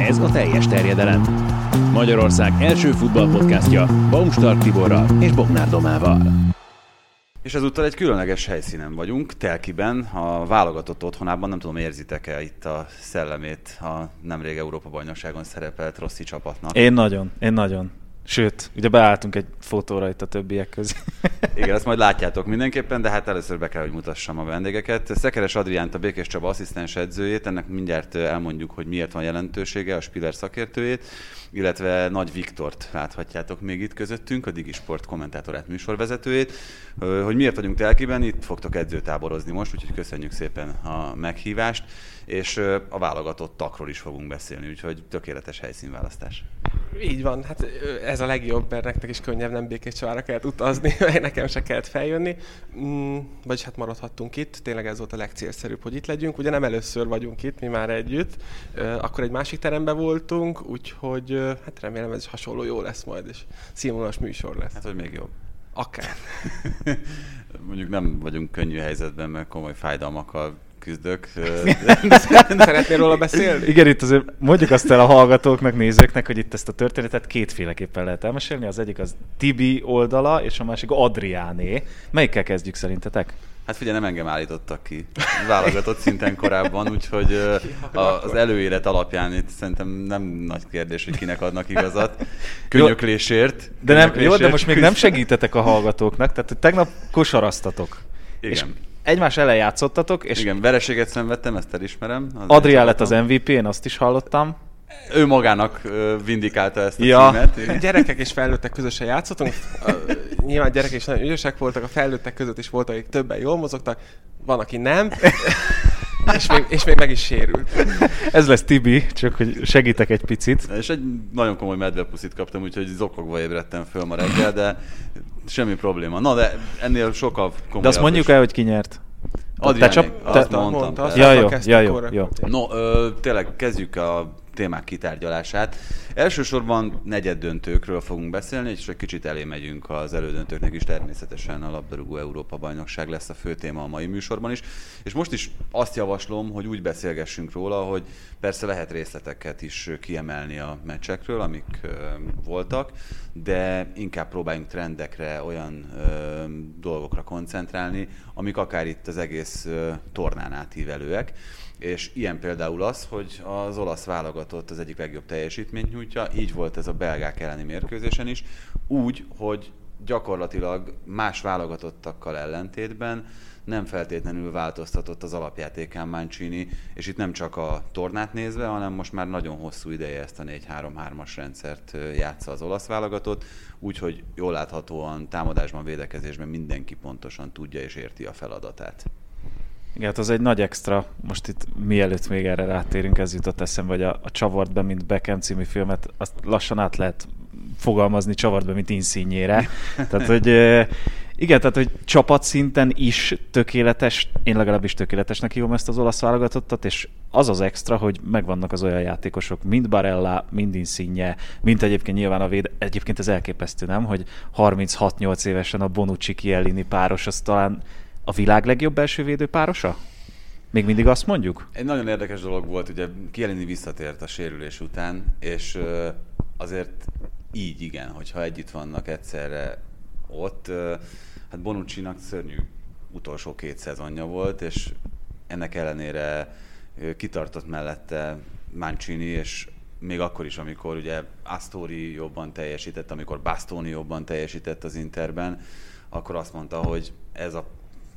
Ez a teljes terjedelem. Magyarország első futballpodcastja Baumstark Tiborral és Bognár Domával. És ezúttal egy különleges helyszínen vagyunk, Telkiben, a válogatott otthonában. Nem tudom, érzitek-e itt a szellemét a nemrég Európa-bajnokságon szerepelt Rossi csapatnak? Én nagyon. Sőt, ugye beálltunk egy fotóra itt a többiek közé. Igen, ezt majd látjátok mindenképpen, de hát először be kell, hogy mutassam a vendégeket. Szekeres Adriánt, a Békés Csaba asszisztens edzőjét, ennek mindjárt elmondjuk, hogy miért van jelentősége, a Spiller szakértőjét, illetve Nagy Viktort láthatjátok még itt közöttünk, a Digisport kommentátorát, műsorvezetőjét. Hogy miért vagyunk Telkiben, itt fogtok edzőtáborozni most, úgyhogy köszönjük szépen a meghívást, és a válogatott takról is fogunk beszélni, úgyhogy tökéletes helyszínválasztás. Így van, hát ez a legjobb, mert nektek is könnyebb, nem Békés Csavára kellett utazni, nekem se kellett feljönni. Vagyis hát maradhattunk itt, tényleg ez volt a legcélszerűbb, hogy itt legyünk. Ugye nem először vagyunk itt, mi már együtt, akkor egy másik teremben voltunk, úgyhogy hát remélem ez is hasonló jó lesz majd, és színvonalas műsor lesz. Hát, hogy még jobb. Akár. Mondjuk nem vagyunk könnyű helyzetben, mert komoly fájdalmakkal küzdök. Szeretnél róla beszélni? Igen, itt azért mondjuk azt el a hallgatóknak, nézőknek, hogy itt ezt a történetet kétféleképpen lehet elmesélni. Az egyik az Tibi oldala, és a másik Adriáné. Melyikkel kezdjük szerintetek? Hát figyelj, nem engem állítottak ki válogatott szinten korábban, úgyhogy az előélet alapján itt szerintem nem nagy kérdés, hogy kinek adnak igazat. Könyöklésért. De most még nem segítetek a hallgatóknak, tehát tegnap kosaraztatok. Igen. És egymás ellen játszottatok, és igen, vereséget szenvedtem, ezt elismerem. Adrián lett az MVP, én azt is hallottam. Ő magának vindikálta ezt a címet. A gyerekek és felnőttek közösen játszottunk. Nyilván gyerekek is nagyon ügyesek voltak, a felnőttek között is voltak, akik többen jól mozogtak, van, aki nem, és még meg is sérült. Ez lesz Tibi, csak hogy segítek egy picit. És egy nagyon komoly medvepuszit kaptam, úgyhogy zokogva ébredtem föl ma reggel, de semmi probléma. Na, de ennél sokkal komolyabb. De azt mondjuk el, hogy ki nyert. Adrián, azt mondtam. Jó. No, tényleg kezdjük a témák kitárgyalását. Elsősorban negyeddöntőkről fogunk beszélni, és egy kicsit elé megyünk az elődöntőknek is, természetesen a labdarúgó Európa-bajnokság lesz a fő téma a mai műsorban is. És most is azt javaslom, hogy úgy beszélgessünk róla, hogy persze lehet részleteket is kiemelni a meccsekről, amik voltak, de inkább próbáljunk trendekre, olyan dolgokra koncentrálni, amik akár itt az egész tornán átívelőek. És ilyen például az, hogy az olasz válogatott az egyik legjobb teljesítményt nyújtja, így volt ez a belgák elleni mérkőzésen is, úgy, hogy gyakorlatilag más válogatottakkal ellentétben nem feltétlenül változtatott az alapjátékán Mancini, és itt nem csak a tornát nézve, hanem most már nagyon hosszú ideje ezt a 4-3-3-as rendszert játsza az olasz válogatott, úgyhogy jól láthatóan támadásban, védekezésben mindenki pontosan tudja és érti a feladatát. Igen, hát az egy nagy extra. Most itt mielőtt még erre rátérünk, ez jutott eszembe, hogy a Csavart be, mint Beckham című filmet, azt lassan át lehet fogalmazni Csavart be, mint Insigne-re. Tehát, hogy igen, tehát, hogy csapatszinten is tökéletes, én legalábbis tökéletesnek hívom ezt az olasz válogatottat, és az az extra, hogy megvannak az olyan játékosok, mint Barella, mind Insigne, mint egyébként nyilván egyébként ez elképesztő, nem? Hogy 36-8 évesen a Bonucci-Chiellini páros, az talán a világ legjobb belső védő párosa? Még mindig azt mondjuk? Egy nagyon érdekes dolog volt, ugye Chiellini visszatért a sérülés után, és azért így igen, hogyha együtt vannak egyszerre ott, hát Bonuccinak szörnyű utolsó 2 szezonja volt, és ennek ellenére kitartott mellette Mancini, és még akkor is, amikor ugye Astori jobban teljesített, amikor Bastoni jobban teljesített az Interben, akkor azt mondta, hogy ez a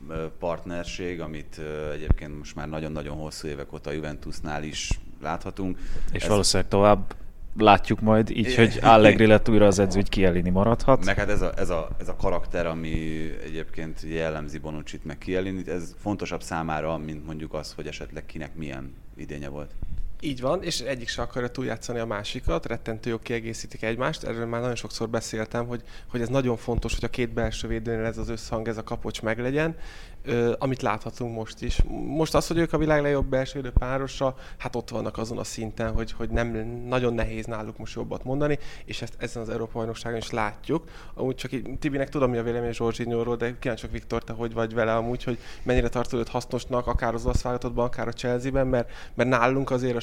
partnerség, amit egyébként most már nagyon-nagyon hosszú évek óta a Juventusnál is láthatunk. És valószínűleg tovább látjuk majd, így, hogy Allegri lett újra az edző, hogy Chiellini maradhat. Meg hát ez a karakter, ami egyébként jellemzi Bonucci-t, meg Chiellinit, ez fontosabb számára, mint mondjuk az, hogy esetleg kinek milyen idénye volt. Így van, és egyik se akarja túljátszani a másikat, rettentő jól kiegészítik egymást. Erről már nagyon sokszor beszéltem, hogy ez nagyon fontos, hogy a két belső védőnél ez az összhang, ez a kapocs meglegyen, amit láthatunk most is. Most az, hogy ők a világ legjobb belső védő párosa, hát ott vannak azon a szinten, hogy nem nagyon nehéz náluk most jobbat mondani, és ezt ezen az Európa-bajnokságon is látjuk. Amúgy csak így, Tibinek tudom, mi a vélemény Jorginho-ról, de kíváncsiak Viktor, te hogy vagy vele amúgy, hogy mennyire tartod őt hasznosnak, akár az olasz válogatottban, akár a Chelsea-ben, mert nálunk azért a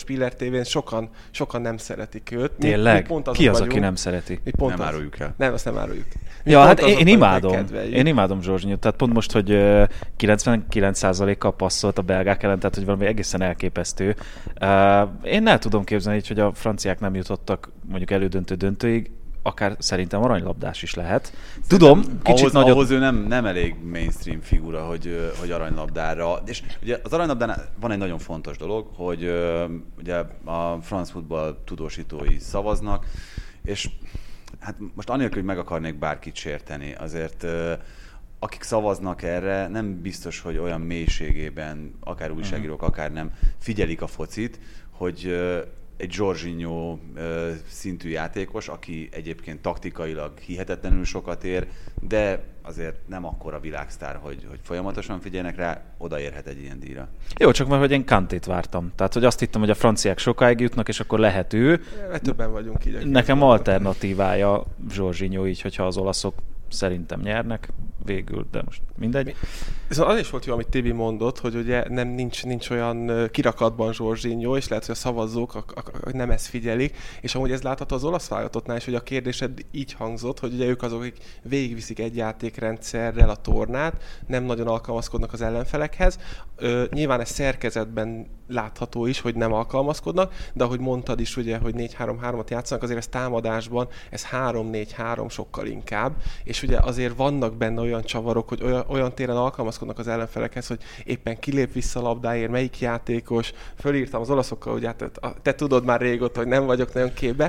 Spiller TV-n sokan nem szeretik őt. Tényleg? Ki az, aki nem szereti? Nem áruljuk el. Nem, azt nem áruljuk. Ja, hát én imádom Jorginhót, tehát pont most, hogy 99%-kal passzolt a belgák ellen, tehát hogy valami egészen elképesztő. Én el tudom képzelni, hogy a franciák nem jutottak mondjuk elődöntőig, akár szerintem aranylabdás is lehet. Tudom, kicsit nagyobb... Ahhoz ő nem elég mainstream figura, hogy aranylabdára. És ugye az aranylabdánál van egy nagyon fontos dolog, hogy ugye a France Football tudósítói szavaznak, és hát most anélkül, hogy meg akarnék bárkit sérteni, azért akik szavaznak erre, nem biztos, hogy olyan mélységében, akár újságírók, akár nem, figyelik a focit, hogy egy Jorginho szintű játékos, aki egyébként taktikailag hihetetlenül sokat ér, de azért nem akkora világsztár, hogy folyamatosan figyelnek rá, odaérhet egy ilyen díjra. Jó, csak mert hogy én Kantét vártam. Tehát, hogy azt hittem, hogy a franciák sokáig jutnak, és akkor lehet ő. Többen vagyunk így. Nekem alternatívája Jorginho így, hogyha az olaszok szerintem nyernek végül, de most mindegy. Szóval az is volt jó, amit Tibi mondott, hogy ugye nincs olyan kirakatban Jorginho, és lehet, hogy a szavazók nem ezt figyelik, és amúgy ez látható az olasz válogatottnál is, hogy a kérdésed így hangzott, hogy ugye ők azok, akik végigviszik egy játékrendszerrel a tornát, nem nagyon alkalmazkodnak az ellenfelekhez. Nyilván ez szerkezetben látható is, hogy nem alkalmazkodnak, de ahogy mondtad is, ugye, hogy 4-3-3-at játszanak, azért ez támadásban, ez 3-4-3 sokkal inkább, és ugye azért vannak benne olyan csavarok, hogy olyan téren alkalmazkodnak az ellenfelekhez, hogy éppen kilép vissza a labdáért, melyik játékos, fölírtam az olaszokkal, hogy hát te tudod már régóta, hogy nem vagyok nagyon képbe,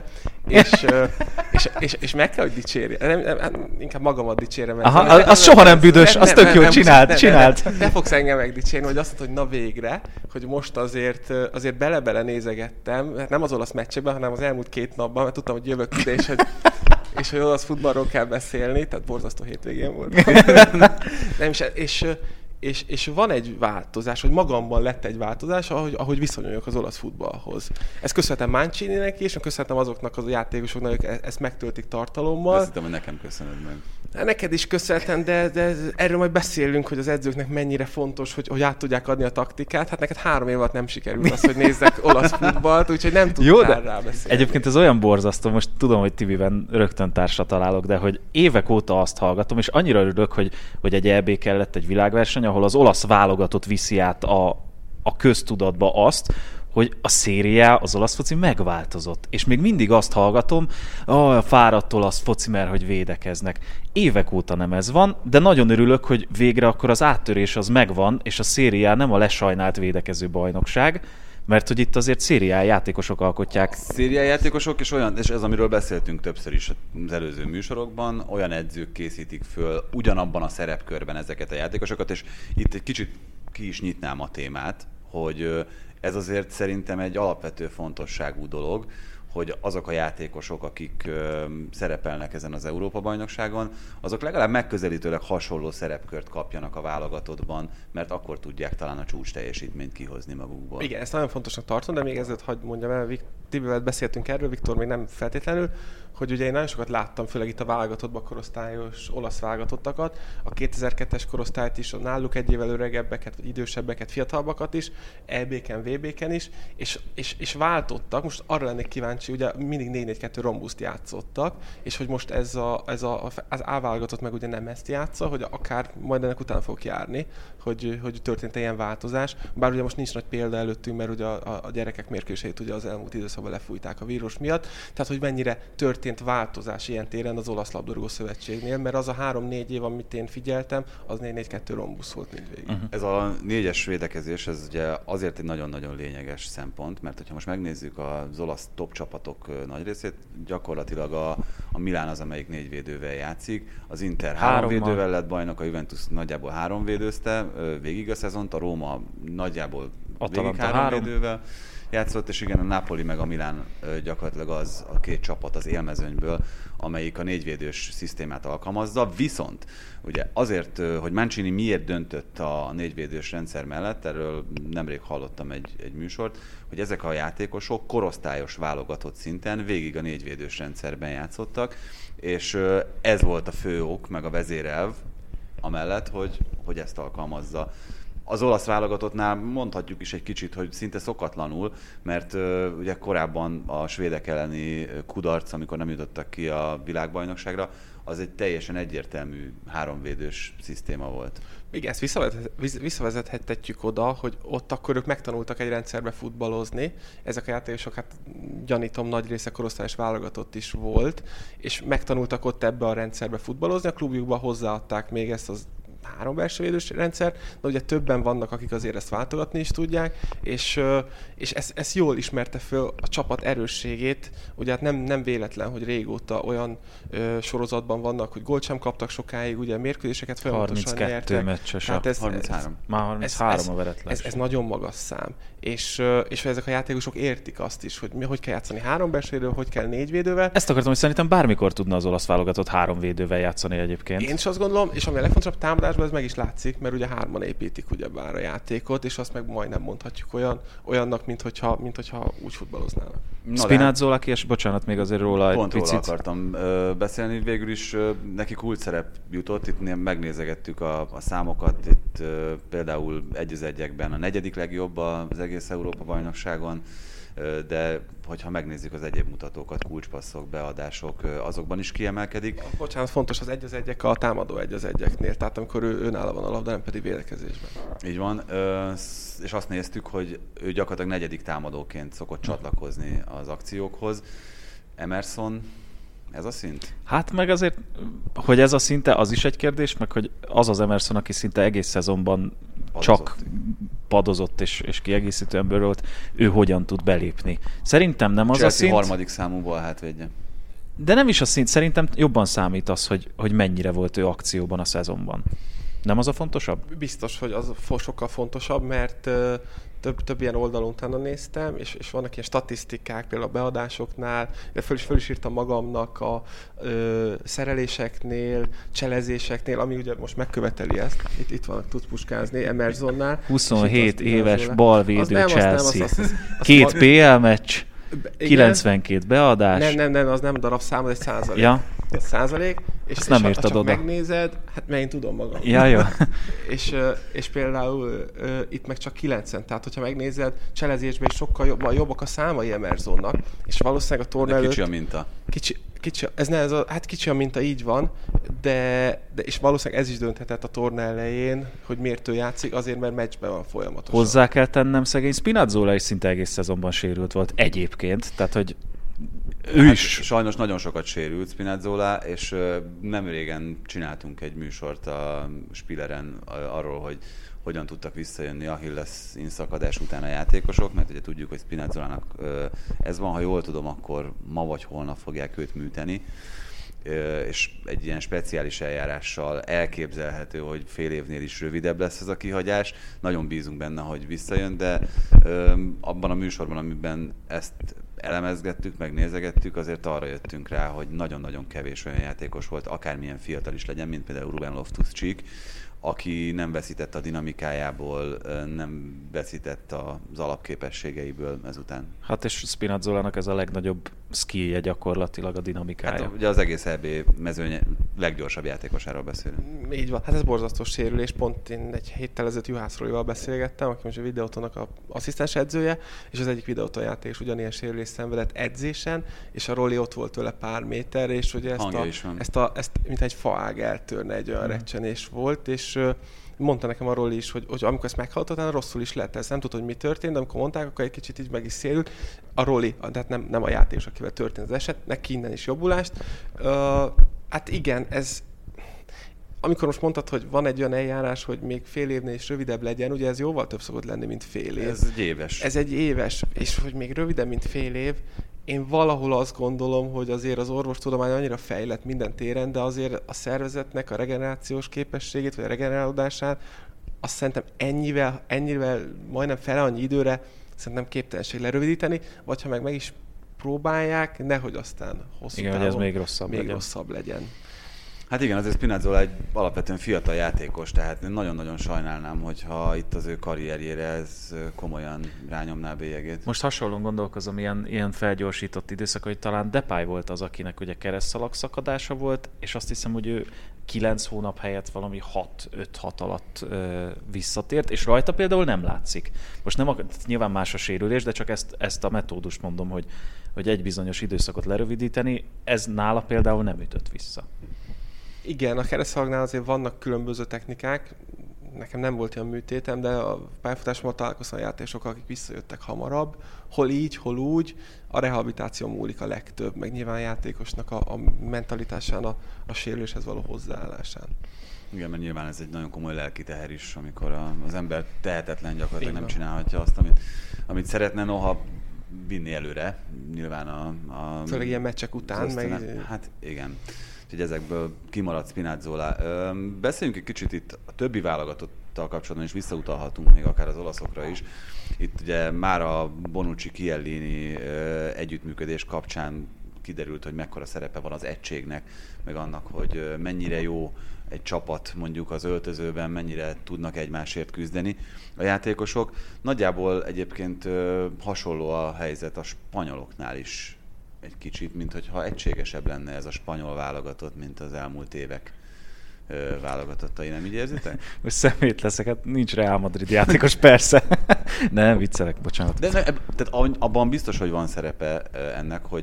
és meg kell, hogy dicsérj. Inkább magamat dicsérem. Az soha nem büdös, az tök jó, csináld. Te fogsz engem megdicsérni, hogy azt mondod, hogy na végre, hogy most azért bele-bele nézegettem, hát nem az olasz meccsekben, hanem az elmúlt 2 napban, mert tudtam, hogy jövök ide, és hogy olasz futballról kell beszélni, tehát borzasztó hétvégén volt. Nem, és van egy változás, hogy magamban lett egy változás, ahogy viszonyuljak az olasz futballhoz. Ezt köszönhetem Mancininek is, és köszönhetem azoknak az játékosoknak, akik ezt megtöltik tartalommal. Azt hittem, hogy nekem köszönöd meg. Neked is köszönhetem, de erről majd beszélünk, hogy az edzőknek mennyire fontos, hogy át tudják adni a taktikát. Hát neked 3 év alatt nem sikerült az, hogy nézzek olasz futballt, úgyhogy nem tudtál rá beszélni. Egyébként ez olyan borzasztó, most tudom, hogy Tibiben rögtön társra találok, de hogy évek óta azt hallgatom, és annyira örülök, hogy egy EB kellett, egy világverseny, ahol az olasz válogatott viszi át a köztudatba azt, hogy a szériá, az olasz foci megváltozott. És még mindig azt hallgatom, a fáradt olasz foci, mert hogy védekeznek. Évek óta nem ez van, de nagyon örülök, hogy végre akkor az áttörés az megvan, és a szériá nem a lesajnált védekező bajnokság, mert hogy itt azért szériá játékosok alkotják. Szériá játékosok, és ez amiről beszéltünk többször is az előző műsorokban, olyan edzők készítik föl ugyanabban a szerepkörben ezeket a játékosokat, és itt egy kicsit ki is nyitnám a témát, hogy ez azért szerintem egy alapvető fontosságú dolog, hogy azok a játékosok, akik szerepelnek ezen az Európa-bajnokságon, azok legalább megközelítőleg hasonló szerepkört kapjanak a válogatottban, mert akkor tudják talán a csúcs teljesítményt kihozni magukból. Igen, ezt nagyon fontosnak tartom, de még ezért hagyd mondjam el, Tibivel beszéltünk erről, Viktor még nem feltétlenül, hogy ugye én nagyon sokat láttam, főleg itt a válogatottban korosztályos olasz válogatottakat, a 2002-es korosztályt is, náluk egy évvel öregebbeket, vagy idősebbeket, fiatalabbakat is, EB-ken, VB-ken is, és váltottak. Most arra lennék kíváncsi, ugye mindig 4-4-2 rombuszt játszottak, és hogy most az A-válogatott meg ugye nem ezt játsza, hogy akár majd ennek után fog járni, hogy történt ilyen változás. Bár ugye most nincs nagy példa előttünk, mert ugye a gyerekek mérkőzéseit ugye az elmúlt időszakban lefújták a vírus miatt, tehát hogy mennyire történt változás ilyen téren az Olasz Labdarúgó Szövetségnél, mert az a 3-4 év, amit én figyeltem, az 4-4-2 rombusz volt mindvégig. Ez a 4-es védekezés, ez ugye azért egy nagyon-nagyon lényeges szempont, mert hogyha most megnézzük az olasz top csapatok nagy részét, gyakorlatilag a Milán az, amelyik 4 védővel játszik, az Inter 3 védővel lett bajnok, a Juventus nagyjából 3 védőzte végig a szezont, a Róma nagyjából végig 3 védővel játszott, és igen, a Napoli meg a Milán gyakorlatilag az a 2 csapat az élmezőnyből, amelyik a 4 védős szisztémát alkalmazza, viszont ugye azért, hogy Mancini miért döntött a 4 védős rendszer mellett, erről nemrég hallottam egy műsort, hogy ezek a játékosok korosztályos válogatott szinten végig a 4 védős rendszerben játszottak, és ez volt a fő ok, meg a vezérelv amellett, hogy ezt alkalmazza. Az olasz válogatottnál mondhatjuk is egy kicsit, hogy szinte szokatlanul, mert ugye korábban a svédek elleni kudarc, amikor nem jutottak ki a világbajnokságra, az egy teljesen egyértelmű háromvédős szisztéma volt. Igen, ezt visszavezethetjük oda, hogy ott akkor ők megtanultak egy rendszerbe futballozni. Ezek a játékosok, hát gyanítom, nagy része korosztályos válogatott is volt, és megtanultak ott ebbe a rendszerbe futballozni. A klubjukban hozzáadták még ezt az három belső védős rendszer, de ugye többen vannak, akik azért ezt váltogatni is tudják, és ezt jól ismerte föl a csapat erősségét. Ugye hát nem véletlen, hogy régóta olyan sorozatban vannak, hogy gólt sem kaptak sokáig, ugye mérkőzéseket folyamatosan nyertek. 32 meccses. Hát 33. Már 33 a veretlen. Ez nagyon magas szám. És ezek a játékosok értik azt is, hogy kell játszani három belső védővel, hogy kell négy védővel. Ezt akartam, hogy szerintem bármikor tudna az olasz válogatott három védővel játszani egyébként. Én is azt gondolom, és ami a legfontosabb támadásban ez meg is látszik, mert ugye hárman építik ugyebár a játékot, és azt meg majdnem mondhatjuk olyannak, mint hogyha úgy futballoznának. Spinazzola és bocsánat, még azért róla egy picit. Róla akartam beszélni, végül is neki kult szerep jutott, itt megnézegettük a számokat, itt például 1-1-ekben a negyedik legjobb az egész Európa-bajnokságon, de hogyha megnézzük az egyéb mutatókat, kulcspasszok, beadások, azokban is kiemelkedik. Bocsánat, fontos az 1-1-ek a támadó 1-1-eknél, tehát amikor ő nála van a labda, nem pedig védekezésben. Így van, és azt néztük, hogy ő gyakorlatilag negyedik támadóként szokott csatlakozni az akciókhoz. Emerson, ez a szint? Hát meg azért, hogy ez a szinte, az is egy kérdés, meg hogy az Emerson, aki szinte egész szezonban csak padozott és kiegészítően bőrölt, ő hogyan tud belépni. Szerintem nem az Chelsea a szint. harmadik számú bal hátvédje. De nem is a szint, szerintem jobban számít az, hogy mennyire volt ő akcióban a szezonban. Nem az a fontosabb? Biztos, hogy az sokkal fontosabb, mert több ilyen oldalon utána néztem, és vannak ilyen statisztikák, például a beadásoknál, de föl is írtam magamnak a szereléseknél, cselezéseknél, ami ugye most megköveteli ezt. Itt vannak, tudsz puskázni, Emersonnál. 27 éves balvédő Chelsea. Az 2 PL meccs, 92 beadás. Nem, az nem darabszám, az egy százalék. Ja. Ez százalék, és nem ha írtad csak oda. megnézed, hát mert én tudom magam. Ja, jó. és például itt meg csak 9, tehát hogyha megnézed, cselezésben is sokkal jobbak a számai Emersonnak, és valószínűleg a torna előtt... Kicsi a minta. Kicsi a minta, így van, de és valószínűleg ez is dönthetett a torna elején, hogy miért ő játszik, azért, mert meccsben van folyamatosan. Hozzá kell tennem, szegény Spinazzola is szinte egész szezonban sérült volt egyébként, tehát hogy ő hát is. Sajnos nagyon sokat sérült Spinazzola, és nem régen csináltunk egy műsort a Spilleren arról, hogy hogyan tudtak visszajönni Achilles inszakadás után a játékosok, mert ugye tudjuk, hogy Spinazzolának ez van, ha jól tudom, akkor ma vagy holnap fogják őt műteni, és egy ilyen speciális eljárással elképzelhető, hogy fél évnél is rövidebb lesz ez a kihagyás. Nagyon bízunk benne, hogy visszajön, de abban a műsorban, amiben ezt elemezgettük, megnézegettük, azért arra jöttünk rá, hogy nagyon-nagyon kevés olyan játékos volt, akármilyen fiatal is legyen, mint például Ruben Loftus-Cheek, aki nem veszített a dinamikájából, nem veszített az alapképességeiből ezután. Hát és Spinazzolának ez a legnagyobb skillje gyakorlatilag, a dinamikája. Hát ugye az egész EB mezőny leggyorsabb játékosáról beszélünk. Így van, hát ez borzasztó sérülés, pont én egy héttel ezelőtt Juhász Rolival beszélgettem, aki most a Videótonnak az asszisztens edzője, és az egyik Videóton játékos ugyanilyen sérülés szenvedett edzésen, és a Roli ott volt tőle pár méterre, és ugye ezt mint egy faág eltörne, egy olyan recsenés volt, és mondta nekem a Roli is, hogy amikor ezt meghallottad, rosszul is lett, ez nem tudod, hogy mi történt, de amikor mondták, akkor egy kicsit így meg is szélült. A Roli, tehát nem a játékos, akivel történt az eset, neki innen is jobbulást. Hát igen, ez... Amikor most mondtad, hogy van egy olyan eljárás, hogy még fél évnél is rövidebb legyen, ugye ez jóval több szokott lenni, mint fél év. Ez egy éves. Ez egy éves, és hogy még rövidebb, mint fél év, én valahol azt gondolom, hogy azért az orvostudomány annyira fejlett minden téren, de azért a szervezetnek a regenerációs képességét, vagy a regenerálódását, azt szerintem ennyivel majdnem fele annyi időre szerintem képtelenség lerövidíteni, vagy ha meg is próbálják, nehogy aztán hosszú távon hogy ez még rosszabb rosszabb legyen. Hát igen, azért Spinazzola egy alapvetően fiatal játékos, tehát nagyon-nagyon sajnálnám, hogyha itt az ő karrierjére ez komolyan rányomná a bélyegét. Most hasonlóan gondolkozom, ilyen felgyorsított időszak, hogy talán Depay volt az, akinek ugye keresztszalag szakadása volt, és azt hiszem, hogy ő 9 hónap helyett valami 5-6 alatt visszatért, és rajta például nem látszik. Most nem nyilván más a sérülés, de csak ezt a metódust mondom, hogy egy bizonyos időszakot lerövidíteni, ez nála például nem ütött vissza. Igen, a keresztszalagnál azért vannak különböző technikák, nekem nem volt ilyen műtétem, de a pályafutásommal találkoztam a játékosokkal, akik visszajöttek hamarabb, hol így, hol úgy, a rehabilitáció múlik a legtöbb, meg nyilván a játékosnak a mentalitásán, a sérüléshez való hozzáállásán. Igen, mert nyilván ez egy nagyon komoly lelki teher is, amikor az ember tehetetlen gyakorlatilag nem van. csinálhatja azt, amit szeretne, noha vinni előre, nyilván főleg ilyen meccsek után. Hát igen. Úgyhogy ezekből kimaradt Spinazzola. Beszéljünk egy kicsit itt a többi válogatottal kapcsolatban, és visszautalhatunk még akár az olaszokra is. Itt ugye már a Bonucci-Chiellini együttműködés kapcsán kiderült, hogy mekkora szerepe van az egységnek, meg annak, hogy mennyire jó egy csapat mondjuk az öltözőben, mennyire tudnak egymásért küzdeni a játékosok. Nagyjából egyébként hasonló a helyzet a spanyoloknál is egy kicsit, mint hogyha egységesebb lenne ez a spanyol válogatott, mint az elmúlt évek válogatottai, nem így érzitek? Most szemét leszek, hát nincs Real Madrid játékos, persze. Nem, viccelek, bocsánat. De tehát abban biztos, hogy van szerepe ennek, hogy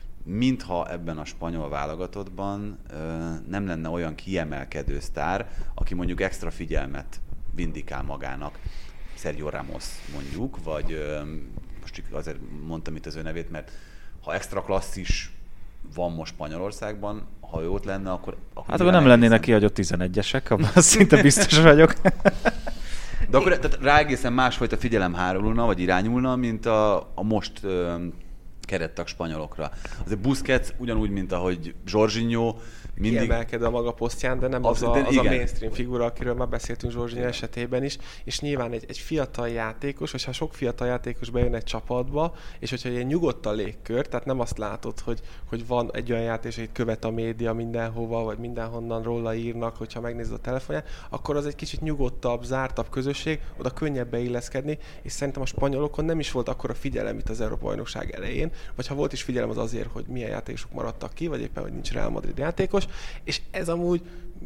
mintha ebben a spanyol válogatottban nem lenne olyan kiemelkedő sztár, aki mondjuk extra figyelmet vindikál magának. Sergio Ramos mondjuk, vagy most csak azért mondtam itt az ő nevét, mert ha extra klasszis van most Spanyolországban, ha ő ott lenne, akkor hát akkor nem lennének kihagyott 11-esek, abban szinte biztos vagyok. De akkor tehát rá egészen másfajta figyelem hárulna, vagy irányulna, mint a most kerettag spanyolokra. Azért Busquets ugyanúgy, mint ahogy Jorginho, mindig kiemelkedő a maga posztján, de nem az a mainstream figura, akiről már beszéltünk Jorginho esetében is, és nyilván egy fiatal játékos, vagy ha sok fiatal játékos bejön egy csapatba, és hogyha ilyen nyugodt a légkör, tehát nem azt látod, hogy van egy olyan játékos, akit követ a média mindenhova, vagy mindenhonnan róla írnak, hogyha megnézed a telefonját, akkor az egy kicsit nyugodtabb, zártabb közösség, oda könnyebb beilleszkedni, és szerintem a spanyolokon nem is volt akkora figyelem itt az Európa-bajnokság elején, vagy ha volt is figyelem, az azért, hogy milyen játékosok maradtak ki, vagy éppen, hogy nincs Real Madrid játékos, és ez amúgy,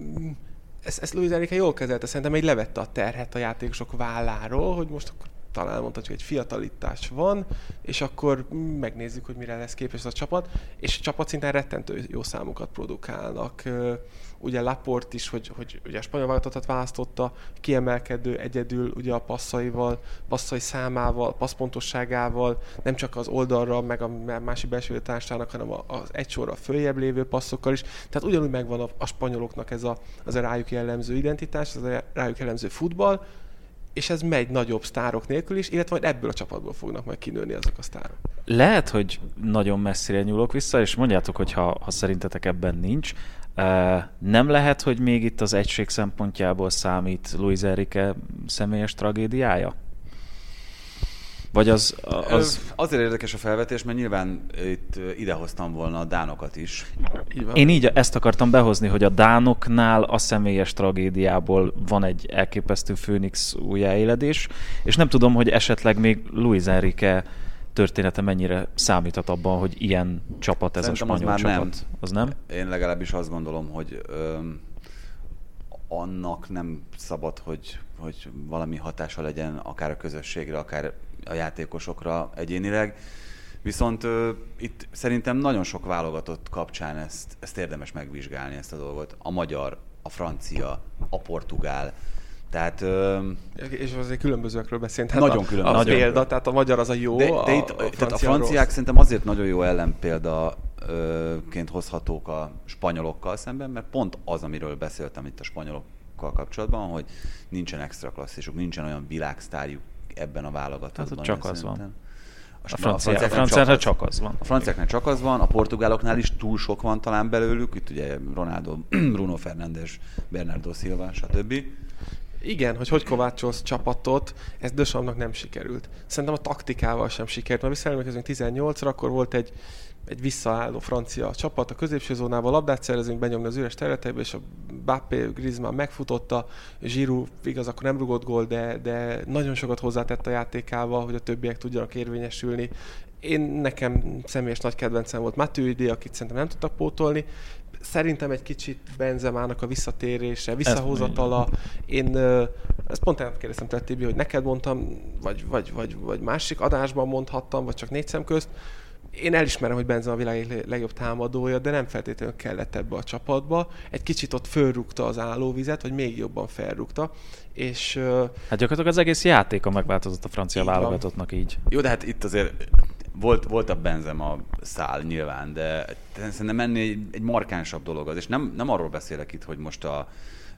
ezt Luis Enrique jól kezelte, szerintem így levette a terhet a játékosok válláról, hogy most akkor talán mondhatjuk, hogy egy fiatalítás van, és akkor megnézzük, hogy mire lesz képes a csapat, és csapatszinten rettentő jó számokat produkálnak. Ugye Laporte is, hogy ugye a spanyol válogatottat választotta, kiemelkedő egyedül ugye a passzai számával, passzpontosságával, nem csak az oldalra, meg a másik belső társának, hanem az egy sorra följebb lévő passzokkal is. Tehát ugyanúgy megvan a spanyoloknak ez a rájuk jellemző identitás, ez a rájuk jellemző futball, és ez megy nagyobb sztárok nélkül is, illetve majd ebből a csapatból fognak majd kinőni azok a sztárok. Lehet, hogy nagyon messzire nyúlok vissza, és mondjátok, hogy ha szerintetek ebben nincs. Nem lehet, hogy még itt az egység szempontjából számít Luis Enrique személyes tragédiája? Vagy az... Azért érdekes a felvetés, mert nyilván itt idehoztam volna a dánokat is. Én így ezt akartam behozni, hogy a dánoknál a személyes tragédiából van egy elképesztő Főnix újjáéledés, és nem tudom, hogy esetleg még Luis Enrique története mennyire számíthat abban, hogy ilyen csapat ez szerintem a spanyol csapat. Nem. Az nem? Én legalábbis azt gondolom, hogy annak nem szabad, hogy valami hatása legyen akár a közösségre, akár a játékosokra egyénileg. Viszont itt szerintem nagyon sok válogatott kapcsán ezt érdemes megvizsgálni, ezt a dolgot. A magyar, a francia, a portugál. Tehát, és azért különbözőekről beszélünk. Nagyon különböző. A példa, tehát a magyar az a jó, de itt, tehát a franciák rossz. Szerintem azért nagyon jó ellenpéldaként hozhatók a spanyolokkal szemben, mert pont az, amiről beszéltem itt a spanyolokkal kapcsolatban, hogy nincsen extra klasszisuk, nincsen olyan világsztárjuk ebben a válogatottban. Hát csak az van. A franciáknál csak az van. A franciáknál csak az van, a portugáloknál is túl sok van talán belőlük, itt ugye Ronaldo, Bruno Fernandes, Bernardo Silva, stb. Igen, hogy kovácsolsz csapatot, ez Deschamps-nak nem sikerült. Szerintem a taktikával sem sikerült. Ma visszaemlékezünk 18-ra, akkor volt egy visszaálló francia csapat a középső zónával, labdát szerezünk, benyomni az üres területekbe, és a Mbappé, Griezmann megfutotta, Giroud igaz, akkor nem rugott gól, de nagyon sokat hozzátett a játékával, hogy a többiek tudjanak érvényesülni. Nekem személyes nagy kedvencem volt Matuidi, akit szerintem nem tudtak pótolni. Szerintem egy kicsit Benzemának a visszatérése, visszahozatala. Én ezt pont kérdeztem tőle, Tibi, hogy neked mondtam, vagy másik adásban mondhattam, vagy csak négy szem közt. Én elismerem, hogy Benzema a világ legjobb támadója, de nem feltétlenül kellett ebbe a csapatba. Egy kicsit ott fölrúgta az állóvizet, vagy még jobban felrúgta. És, hát gyakorlatilag az egész játéka megváltozott a francia válogatottnak így. Jó, de hát itt azért volt a Benzema szál nyilván, de szerintem ennél egy markánsabb dolog az, és nem arról beszélek itt, hogy most a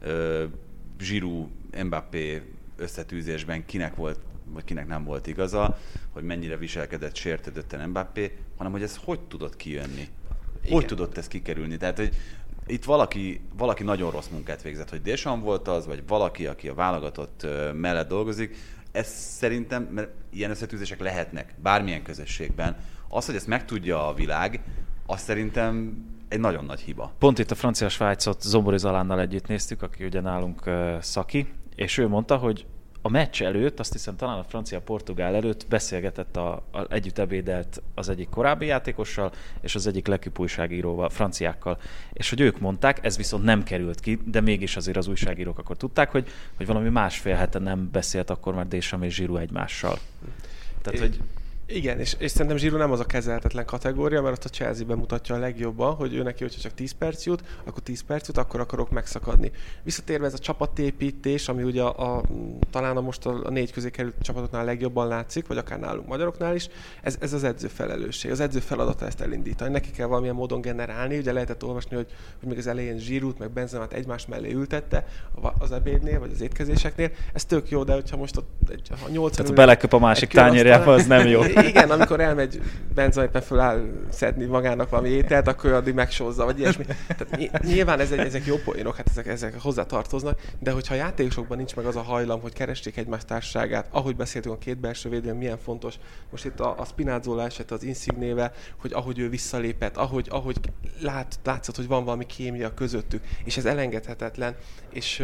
Giroud, Mbappé összetűzésben kinek volt, vagy kinek nem volt igaza, hogy mennyire viselkedett sértődötten Mbappé, hanem hogy ez hogy tudott kijönni. Igen. Hogy tudott ez kikerülni? Tehát, hogy itt valaki nagyon rossz munkát végzett, hogy Deschamps volt az, vagy valaki, aki a válogatott mellett dolgozik. Ez szerintem, mert ilyen összetűzések lehetnek bármilyen közösségben. Az, hogy ezt megtudja a világ, az szerintem egy nagyon nagy hiba. Pont itt a francia-svájcot Zombori Zalánnal együtt néztük, aki ugye nálunk szaki, és ő mondta, hogy a meccs előtt, azt hiszem talán a francia-portugál előtt beszélgetett, együtt ebédelt az egyik korábbi játékossal, és az egyik legjobb újságíróval, franciákkal. És hogy ők mondták, ez viszont nem került ki, de mégis azért az újságírók akkor tudták, hogy valami másfél hete nem beszélt akkor már Deschamps és Giroud egymással. Tehát, hogy igen, és szerintem Giroud nem az a kezelhetetlen kategória, mert azt a Chelsea bemutatja a legjobban, hogy ő neki, hogyha csak 10 perc jut, akkor 10 perc jut, akkor akarok megszakadni. Visszatérve ez a csapatépítés, ami ugye talán most a 4 közé került csapatoknál legjobban látszik, vagy akár nálunk magyaroknál is, ez az edző felelősség, az edző feladata ezt elindítani. Neki kell valamilyen módon generálni, ugye lehetett olvasni, hogy még az elején Giroud meg Benzemát egymás mellé ültette az ebédnél, vagy az étkezéseknél. Ez tök jó, de hogyha most a 80 tehát beleköp a másik tányérjába, az nem jó. Igen, amikor elmegy Benzema éppen föláll szedni magának valami ételt, akkor addig megsózza, vagy ilyesmi. Tehát nyilván ezek jó poénok, hát ezek hozzátartoznak, de hogyha a játékosokban nincs meg az a hajlam, hogy keressék egymás társaságát, ahogy beszéltünk a két belső védőn, milyen fontos. Most itt a Spinazzola eset az Insignével, hogy ahogy ő visszalépett, ahogy látszott, hogy van valami kémia közöttük, és ez elengedhetetlen, és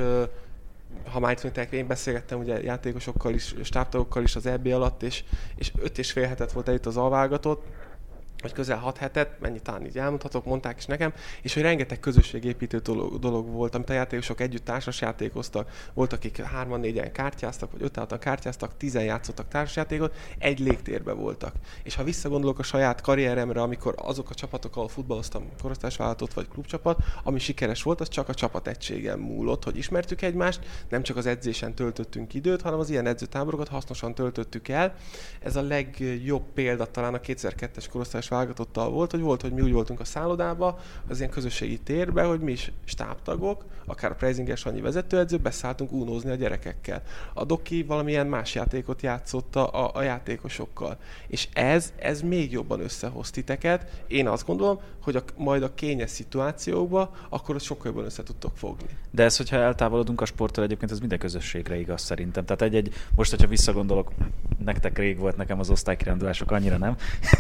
ha már itt mondták, én beszélgettem ugye játékosokkal is, stábtagokkal is az EB alatt, és 5,5 hetet volt itt az alvágatott, vagy közel 6 hetet, mennyit talán így elmondhatok, mondták is nekem, és hogy rengeteg közösségépítő dolog volt, amit a játékosok együtt társasjátékoztak, volt, akik 3-4-en kártyáztak, vagy 5-6-an kártyáztak, 10-en játszottak társasjátékot, egy légtérben voltak. És ha visszagondolok a saját karrieremre, amikor azok a csapatok, ahol futballoztam, korosztályvállalatot vagy klubcsapat, ami sikeres volt, az csak a csapategységen múlott, hogy ismertük egymást, nem csak az edzésen töltöttünk időt, hanem az ilyen edzőtáborokat hasznosan töltöttük el. Ez a legjobb példa talán a 2002-es korosztályos válogatottal volt, hogy mi úgy voltunk a szállodába, az ilyen közösségi térben, hogy mi is stábtagok, akár a Preisinger Sanyi vezetőedző, beszálltunk unózni a gyerekekkel. A Doki valamilyen más játékot játszott a játékosokkal. És ez még jobban összehoz titeket. Én azt gondolom, hogy majd a kényes szituációkban, akkor ott sokkal jobban össze tudtok fogni. De ez, hogyha eltávolodunk a sporttól, egyébként ez minden közösségre igaz szerintem. Tehát most, hogyha visszagondolok, nektek rég volt, nekem az osztálykirándulások annyira nem.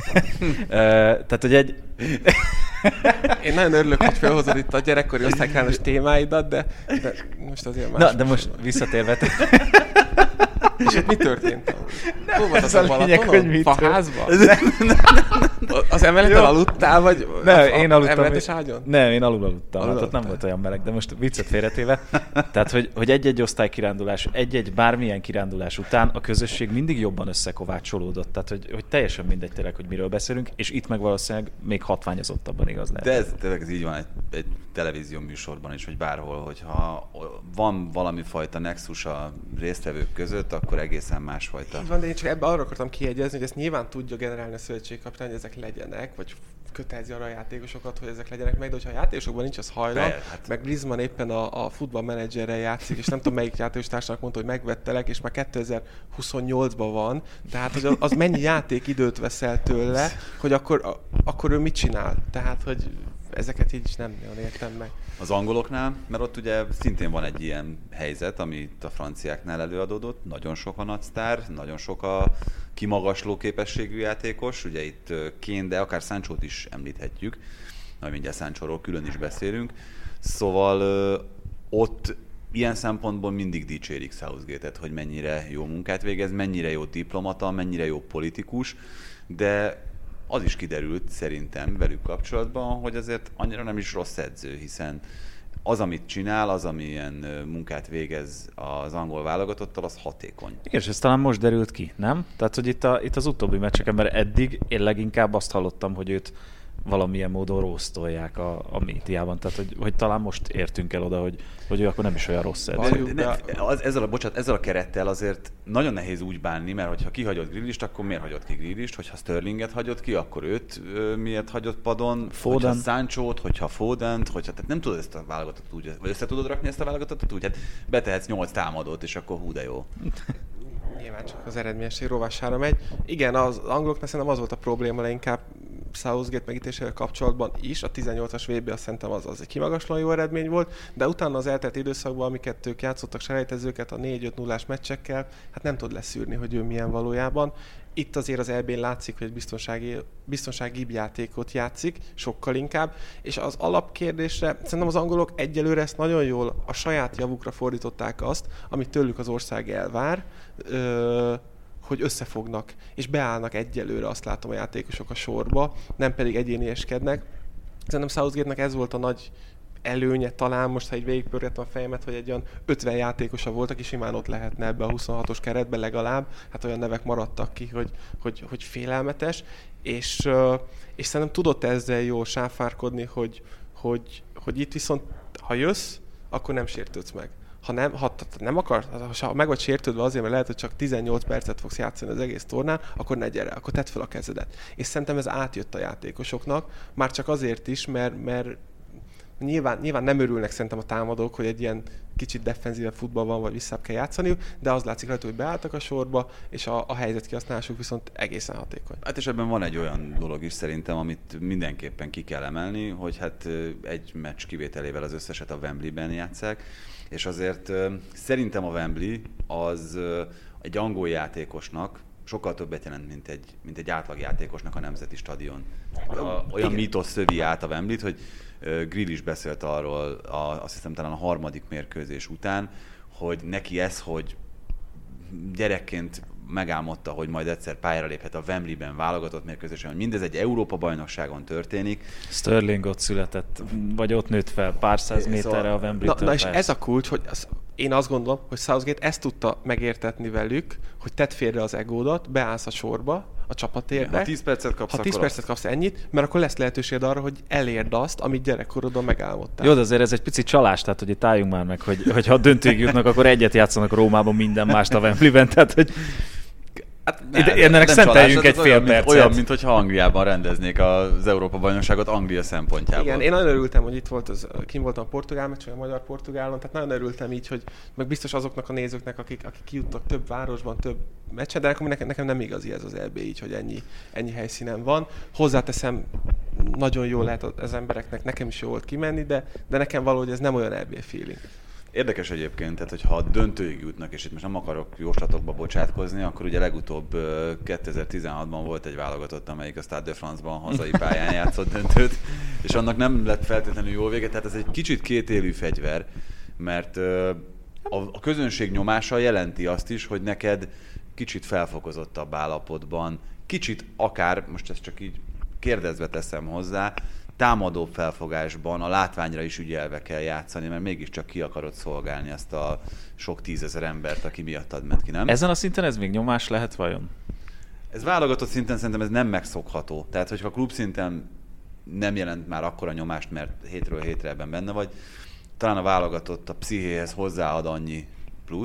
Tehát, hogy Én nagyon örülök, hogy felhozod itt a gyerekkori osztálykirándulás témáidat, de most azért más. Na, de most visszatérve. És itt mi történt? Hol volt az a lényeg, hogy mit Faházban? Az emeleten aludtál, vagy nem, én aludtam. Emeletes ágyon? Nem, én alul aludtam. Hát ott nem volt olyan meleg, de most viccet félretéve. Tehát, hogy egy-egy osztálykirándulás, egy-egy bármilyen kirándulás után a közösség mindig jobban összekovácsolódott. Tehát, hogy teljesen mindegy tényleg, hogy miről beszélünk, és itt meg valószínűleg még hatványozottabban igaz lehet. De ez tényleg ez így van egy televízió műsorban is, vagy bárhol, hogyha van valami fajta nexus a résztvevők között, akkor egészen másfajta. Így van, de én csak ebben arra akartam kiegyezni, hogy ezt nyilván tudja generálni a szövetségkapitány, hogy ezek legyenek, vagy kötelezi arra a játékosokat, hogy ezek legyenek meg, de hogyha a játékosokban nincs az hajlam, meg Griezmann éppen a futballmenedzserrel játszik, és nem tudom melyik játékostársának mondta, hogy megvettelek, és már 2028-ban van, tehát hogy az mennyi játékidőt veszel tőle, hogy akkor ő mit csinál? Tehát, hogy ezeket így nem nagyon értem meg. Az angoloknál, mert ott ugye szintén van egy ilyen helyzet, amit a franciáknál előadódott, nagyon sok a nagysztár, nagyon sok a kimagasló képességű játékos, ugye itt Kane, de akár Sanchót is említhetjük, majd mindjárt Sanchóról külön is beszélünk, szóval ott ilyen szempontból mindig dicsérik Southgate-et, hogy mennyire jó munkát végez, mennyire jó diplomata, mennyire jó politikus, de az is kiderült szerintem velük kapcsolatban, hogy azért annyira nem is rossz edző, hiszen az, amit csinál, az, amilyen munkát végez az angol válogatottal, az hatékony. Igen, és ez talán most derült ki, nem? Tehát, hogy itt az utóbbi meccseken, mert eddig én leginkább azt hallottam, hogy őt valamilyen módon rossztolják a médiában. Tehát, hogy talán most értünk el oda, hogy ő akkor nem is olyan rossz edző. Ezzel a kerettel azért nagyon nehéz úgy bánni, mert hogyha kihagyod Grealist, akkor miért hagyod ki Grealist? Hogyha Sterlinget hagyod ki, akkor őt miért hagyod padon? Foden. Hogyha Sanchót, hogyha Fodent, tehát nem tudod ezt a válogatot úgy, vagy össze tudod rakni ezt a válogatot úgy, hát betehetsz 8 támadót, és akkor hú de jó. Nyilván csak az eredményesség rovására megy. Igen, az angoloknak szerintem az volt a probléma leginkább Southgate megítésével kapcsolatban is. A 18-as VB azt szerintem az egy kimagaslóan jó eredmény volt, de utána az eltelt időszakban, amiket ők játszottak selejtezőket a 4-5-0-ás meccsekkel, hát nem tud leszűrni, hogy ő milyen valójában. Itt azért az EB-n látszik, hogy egy biztonságibb játékot játszik, sokkal inkább, és az alapkérdésre szerintem az angolok egyelőre ezt nagyon jól a saját javukra fordították azt, amit tőlük az ország elvár, hogy összefognak, és beállnak egyelőre, azt látom a játékosok a sorba, nem pedig egyénieskednek. Szerintem Southgate-nek ez volt a nagy előnye talán, most ha így végigpörgettem a fejemet, hogy egy olyan 50 játékosa volt, aki simán ott lehetne ebbe a 26-os keretbe legalább, hát olyan nevek maradtak ki, hogy félelmetes, és szerintem tudott ezzel jól sáfárkodni, hogy itt viszont, ha jössz, akkor nem sértődsz meg. Ha meg vagy sértődve azért, mert lehet, hogy csak 18 percet fogsz játszani az egész tornán, akkor ne gyere, akkor tedd fel a kezedet. És szerintem ez átjött a játékosoknak, már csak azért is, mert nyilván nem örülnek szerintem a támadók, hogy egy ilyen kicsit defenzívebb futball van, vagy visszább kell játszaniuk, de az látszik rajta, hogy beálltak a sorba, és a helyzet kihasználásuk viszont egészen hatékony. Hát és ebben van egy olyan dolog is szerintem, amit mindenképpen ki kell emelni, hogy hát egy meccs kivételével az összeset a Wembleyben játsszák, és azért szerintem a Wembley az egy angol játékosnak sokkal többet jelent, mint egy átlagjátékosnak a nemzeti stadion. Olyan mítosz szövi át a Wembleyt, hogy Grealish beszélt arról, azt hiszem talán a harmadik mérkőzés után, hogy neki ez, hogy gyerekként megálmodta, hogy majd egyszer pályára léphet a Wembleyben válogatott mérkőzésen, hogy mindez egy Európa-bajnokságon történik. Sterling ott született, vagy ott nőtt fel pár száz méterre a Wembley-től. Na és ez a kulcs, hogy én azt gondolom, hogy Southgate ezt tudta megértetni velük, hogy tedd félre az egódat, beállsz a sorba, a csapatérbe. Ha 10 percet kapsz, ha 10 percet kapsz ennyit, mert akkor lesz lehetőséged arra, hogy elérd azt, amit gyerekkorodban megálmodtál. Jó, de azért ez egy picit csalás, tehát hogy itt álljunk már meg, hogy ha döntőig jutnak, akkor egyet játszanak Rómában, minden mást a Wembleyben, tehát hogy hát ennek szenteljünk egy fél percet. Olyan, mintha Angliában rendeznék az Európa-bajnokságot Anglia szempontjából. Igen, én nagyon örültem, hogy itt volt kim voltam a portugál meccs, vagy a magyar-portugálon, tehát nagyon örültem így, hogy meg biztos azoknak a nézőknek, akik kijutnak több városban, több meccsen, de nekem nem igazi ez az EB így, hogy ennyi helyszínen van. Hozzáteszem, nagyon jó lehet az embereknek, nekem is jó volt kimenni, de nekem valahogy ez nem olyan EB feeling. Érdekes egyébként, tehát hogyha döntőig jutnak, és itt most nem akarok jóslatokba bocsátkozni, akkor ugye legutóbb 2016-ban volt egy válogatott, amelyik a Stade de France-ban hazai pályán játszott döntőt, és annak nem lett feltétlenül jó vége, tehát ez egy kicsit kétélű fegyver, mert a közönség nyomása jelenti azt is, hogy neked kicsit felfokozottabb állapotban, kicsit akár, most ezt csak így kérdezve teszem hozzá, támadó felfogásban a látványra is ügyelve kell játszani, mert mégiscsak ki akarod szolgálni azt a sok tízezer embert, aki miattad ment ki, nem? Ezen a szinten ez még nyomás lehet vajon? Ez válogatott szinten szerintem ez nem megszokható. Tehát, hogyha a klub szinten nem jelent már akkora nyomást, mert hétről hétre ebben benne vagy, talán a válogatott a pszichéhez hozzáad annyi pluszt,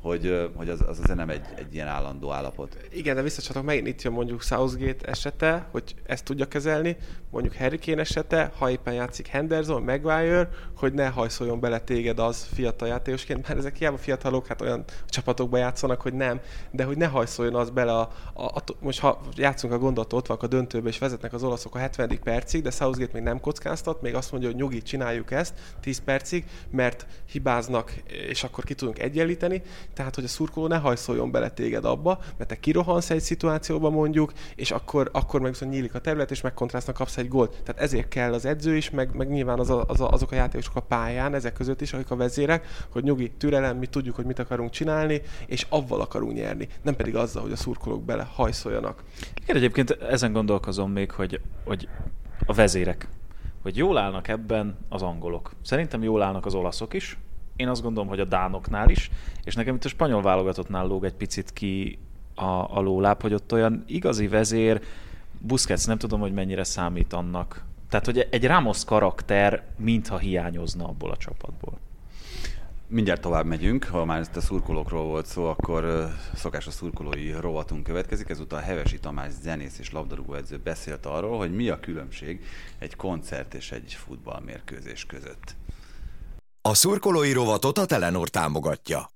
hogy az azért nem egy ilyen állandó állapot. Igen, de visszacsatok, megint itt jön mondjuk Southgate esete, hogy ezt tudja kezelni, mondjuk Harry Kane esete, ha éppen játszik Henderson, Maguire, hogy ne hajszoljon bele téged az fiatal játékosként, mert ezek hiába fiatalok, hát olyan csapatokba játszanak, hogy nem, de hogy ne hajszoljon az bele most ha játszunk a gondolatot, ott vannak a döntőbe, és vezetnek az olaszok a 70. percig, de Southgate még nem kockáztat, még azt mondja, hogy nyugi, csináljuk ezt 10 percig, mert hibáznak, és akkor ki tudunk egyenlíteni. Tehát, hogy a szurkoló ne hajszoljon bele téged abba, mert te kirohansz egy szituációba mondjuk, és akkor meg viszont nyílik a terület, és megkontrasztnak, kapsz egy gólt. Tehát ezért kell az edző is, meg nyilván azok a játékosok a pályán, ezek között is, akik a vezérek, hogy nyugi, türelem, mi tudjuk, hogy mit akarunk csinálni, és avval akarunk nyerni. Nem pedig azzal, hogy a szurkolók bele hajszoljanak. Igen, egyébként ezen gondolkozom még, hogy a vezérek, hogy jól állnak ebben az angolok. Szerintem jól állnak az olaszok is. Én azt gondolom, hogy a dánoknál is, és nekem itt a spanyol válogatottnál lóg egy picit ki a lóláb, hogy ott olyan igazi vezér, Busquets nem tudom, hogy mennyire számít annak. Tehát, hogy egy Ramos karakter mintha hiányozna abból a csapatból. Mindjárt tovább megyünk, ha már ezt a szurkolókról volt szó, akkor szokásos szurkolói rovatunk következik. Ezúttal Hevesi Tamás zenész és labdarúgóedző beszélt arról, hogy mi a különbség egy koncert és egy futballmérkőzés között. A szurkolói rovatot a Telenor támogatja.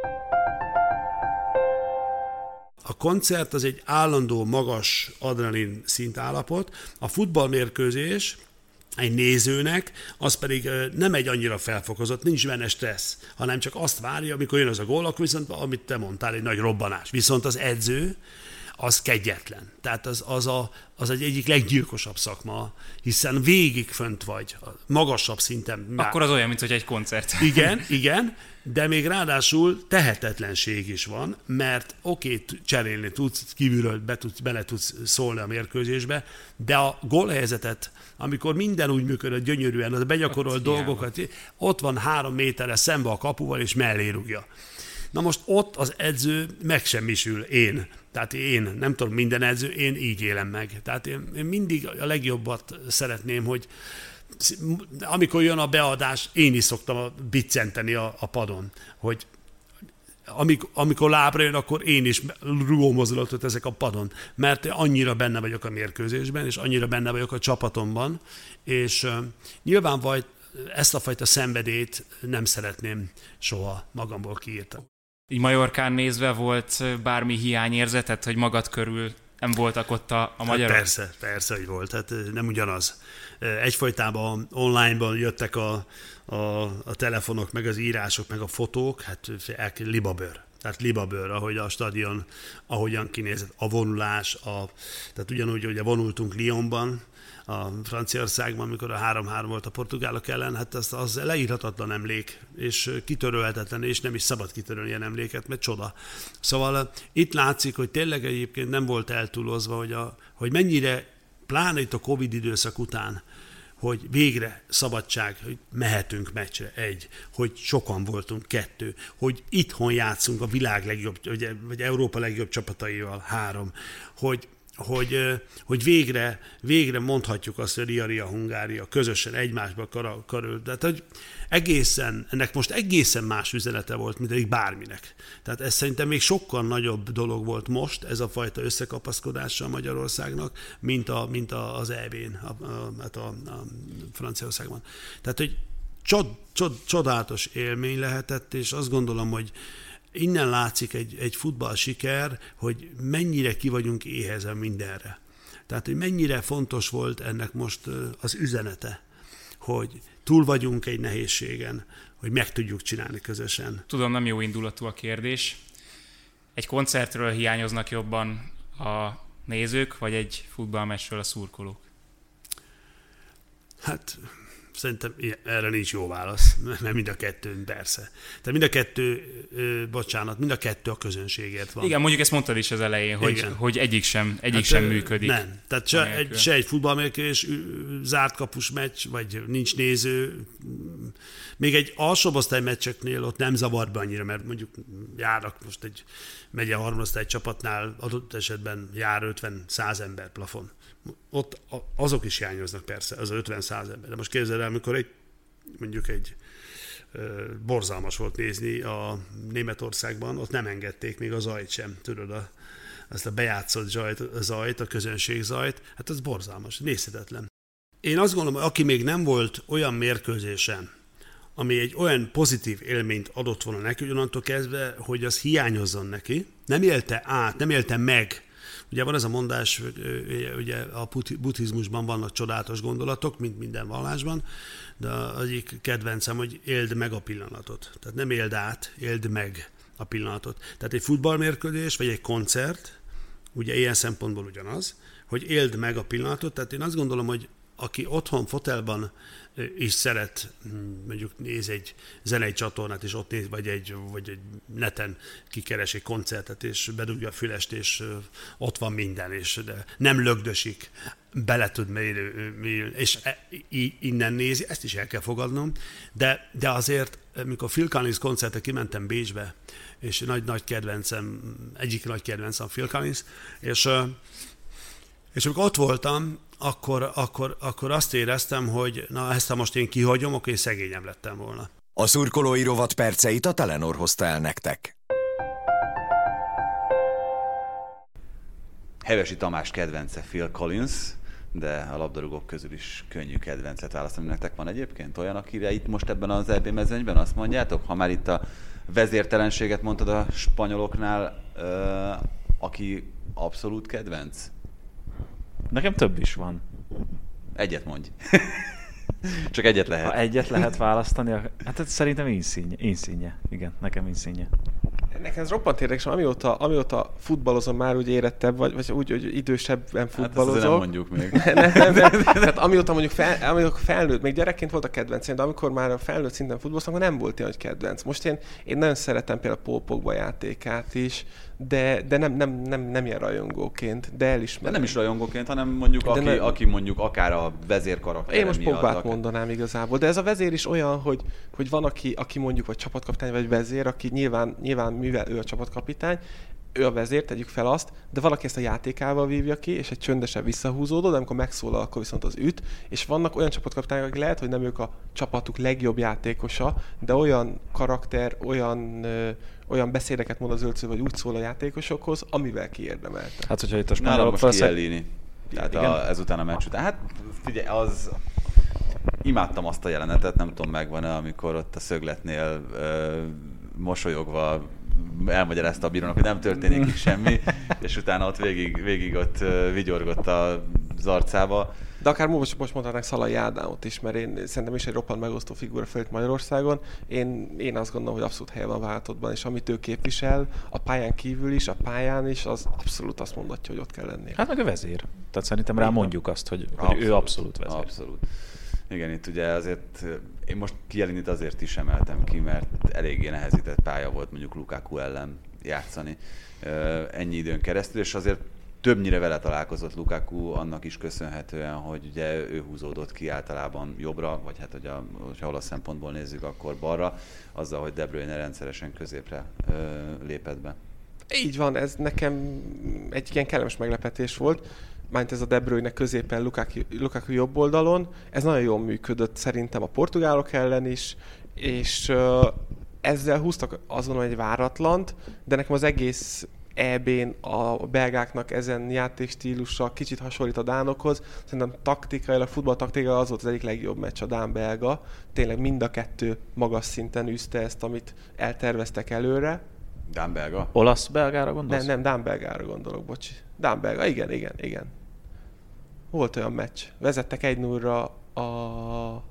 A koncert az egy állandó, magas adrenalin szintállapot, a futballmérkőzés egy nézőnek, az pedig nem egy annyira felfokozott, nincs benne stressz, hanem csak azt várja, amikor jön az a gól, akkor viszont, amit te mondtál, egy nagy robbanás. Viszont az edző, az kegyetlen. Tehát az egy egyik leggyilkosabb szakma, hiszen végig fönt vagy, magasabb szinten. Akkor az olyan, mint hogy egy koncert. Igen, de még ráadásul tehetetlenség is van, mert cserélni tudsz, kívülről bele tudsz szólni a mérkőzésbe, de a gólhelyzetet, amikor minden úgy működött gyönyörűen, az begyakorolt dolgokat, ott van 3 méterre szembe a kapuval, és mellé rúgja. Na most ott az edző megsemmisül, Tehát én, nem tudom, minden edző, én így élem meg. Tehát én mindig a legjobbat szeretném, hogy amikor jön a beadás, én is szoktam biccenteni a padon, hogy amikor lábra jön, akkor én is rúgómozdulatot ezek a padon, mert annyira benne vagyok a mérkőzésben, és annyira benne vagyok a csapatomban, és nyilván vagy ezt a fajta szenvedélyt nem szeretném soha magamból kiírtani. Így Majorkán nézve volt bármi hiányérzetet, hogy magad körül nem voltak ott a magyarok? Hát persze, hogy volt. Hát nem ugyanaz. Egyfolytában online-ban jöttek a telefonok, meg az írások, meg a fotók, hát libabőr. Tehát libabőr, ahogy a stadion, ahogyan kinézett, a vonulás, tehát ugyanúgy, hogy vonultunk Lyonban, a Franciaországban, amikor a 3-3 volt a portugálok ellen, hát az leírhatatlan emlék, és kitörölhetetlen, és nem is szabad kitörölni ilyen emléket, mert csoda. Szóval itt látszik, hogy tényleg egyébként nem volt eltúlozva, hogy mennyire, pláne itt a Covid időszak után, hogy végre szabadság, hogy mehetünk meccsre, hogy sokan voltunk, 2, hogy itthon játszunk a világ legjobb, vagy Európa legjobb csapataival, 3, hogy végre mondhatjuk azt, hogy Ria, Hungária közösen egymásba karölt. Tehát, hogy ennek most egészen más üzenete volt, mint eddig bárminek. Tehát ez szerintem még sokkal nagyobb dolog volt most, ez a fajta összekapaszkodása Magyarországnak, mint az EB-n, a Franciaországban. Tehát, hogy csodálatos élmény lehetett, és azt gondolom, hogy innen látszik egy futball siker, hogy mennyire ki vagyunk éhezen mindenre. Tehát, hogy mennyire fontos volt ennek most az üzenete, hogy túl vagyunk egy nehézségen, hogy meg tudjuk csinálni közösen. Tudom, nem jó indulatú a kérdés. Egy koncertről hiányoznak jobban a nézők, vagy egy futballmeccsről a szurkolók? Hát szerintem erre nincs jó válasz, mert mind a kettő, persze. Tehát mind a kettő a közönségért van. Igen, mondjuk ezt mondtad is az elején, hogy egyik sem működik. Nem, tehát se egy futballmérkőzés, zárt kapus meccs, vagy nincs néző. Még egy alsóbb osztály meccseknél ott nem zavar be annyira, mert mondjuk járnak most egy megye harmadosztály csapatnál, adott esetben jár 50-100 ember plafon. Ott azok is hiányoznak persze, az 50-100 ember. De most képzeld el, amikor mondjuk egy borzalmas volt nézni a Németországban, ott nem engedték még a zajt sem, tudod, azt a bejátszott zajt, a közönség zajt, hát ez borzalmas, nézhetetlen. Én azt gondolom, hogy aki még nem volt olyan mérkőzésen, ami egy olyan pozitív élményt adott volna neki, hogy onnantól kezdve, hogy az hiányozzon neki, nem élte át, nem élte meg. Ugye van ez a mondás, ugye a buddhizmusban vannak csodálatos gondolatok, mint minden vallásban, de az egyik kedvencem, hogy éld meg a pillanatot. Tehát nem éld át, éld meg a pillanatot. Tehát egy futballmérkőzés, vagy egy koncert, ugye ilyen szempontból ugyanaz, hogy éld meg a pillanatot. Tehát én azt gondolom, hogy aki otthon fotelban is szeret, mondjuk néz egy zenei csatornát, és ott néz, vagy egy neten kikeres egy koncertet, és bedugja a fülest, és ott van minden, és de nem lögdösik, bele tud mélyülni, és innen nézi, ezt is el kell fogadnom, de azért, amikor Phil Collins koncertre kimentem Bécsbe, és nagy kedvencem, egyik nagy kedvencem Phil Collins, és amikor ott voltam, akkor azt éreztem, hogy na ezt ha most én kihagyom, akkor én szegényem lettem volna. A szurkolói rovat perceit a Telenor hozta el nektek. Hevesi Tamás kedvence Phil Collins, de a labdarúgók közül is könnyű kedvencet választani. Nektek van egyébként olyan, akire itt most ebben az EB mezőnyben azt mondjátok? Ha már itt a vezértelenséget mondtad a spanyoloknál, aki abszolút kedvenc? Nekem több is van. Egyet mondj. Csak egyet lehet. Ha egyet lehet választani, hát szerintem Insigne. Igen, nekem Insigne. Nekem ez roppant érdekes, amióta futballozom már úgy érettebb, vagy úgy, hogy idősebben futballozok. Hát ezt nem mondjuk még. Nem. Tehát amióta mondjuk felnőtt, még gyerekként volt a kedvencem, de amikor már a felnőtt szinten futballoztam, akkor nem volt ilyen, hogy kedvenc. Most én nagyon szeretem például Paul Pogba játékát is, de nem ilyen rajongóként, de elismerem. De nem is rajongóként, hanem mondjuk aki mondjuk akár a vezérkarakter. Én most Pogbát mondanám igazából, de ez a vezér is olyan, hogy van aki mondjuk vagy csapatkapitány, vagy vezér, aki nyilván mivel ő a csapatkapitány, ő a vezér, tegyük fel azt, de valaki ezt a játékával vívja ki, és egy csöndesebb visszahúzódó, de amikor megszólal, akkor viszont az üt, és vannak olyan csapatkapitányok, akik lehet, hogy nem ők a csapatuk legjobb játékosa, de olyan karakter, olyan beszédeket mond az öltöző, vagy úgy szól a játékosokhoz, amivel kiérdemelte. Hát, hogyha itt a spanyolok most Chiellini. Tehát ezután a meccs után. Hát figyelj, imádtam azt a jelenetet, nem tudom megvan-e, amikor ott a szögletnél mosolyogva elmagyarázta a bírónak, hogy nem történik itt semmi, és utána ott végig ott vigyorgott az arcába. De akár most mondhatnánk Szalai Ádámot is, mert én szerintem is egy roppant megosztó figura fölött Magyarországon. Én azt gondolom, hogy abszolút helye van váltottban, és amit ő képvisel, a pályán kívül is, a pályán is, az abszolút azt mondatja, hogy ott kell lennie. Hát meg a vezér. Tehát szerintem rá mondjuk azt, hogy ő abszolút vezér. Abszolút. Igen, itt ugye azért, én most Chielinit azért is emeltem ki, mert eléggé nehezített pálya volt mondjuk Lukaku ellen játszani ennyi időn keresztül, és azért többnyire vele találkozott Lukaku, annak is köszönhetően, hogy ugye ő húzódott ki általában jobbra, vagy hát hogyha olasz szempontból nézzük, akkor balra, azzal, hogy De Bruyne rendszeresen középre lépett be. Így van, ez nekem egy ilyen kellemes meglepetés volt. Mármint ez a De Bruyne középen, Lukaku jobb oldalon. Ez nagyon jól működött szerintem a portugálok ellen is, és ezzel húztak azon egy váratlant, de nekem az egész EB-n a belgáknak ezen játékstílusa kicsit hasonlít a dánokhoz. Szerintem taktikailag, futballtaktikailag az volt az egyik legjobb meccs a dán-belga. Tényleg mind a kettő magas szinten űzte ezt, amit elterveztek előre. Dán-belga? Olasz-belgára gondolsz? Nem, dán-belgára gondolok, bocsi. Dán-belga, igen. Volt olyan meccs. Vezettek 1-0-ra a...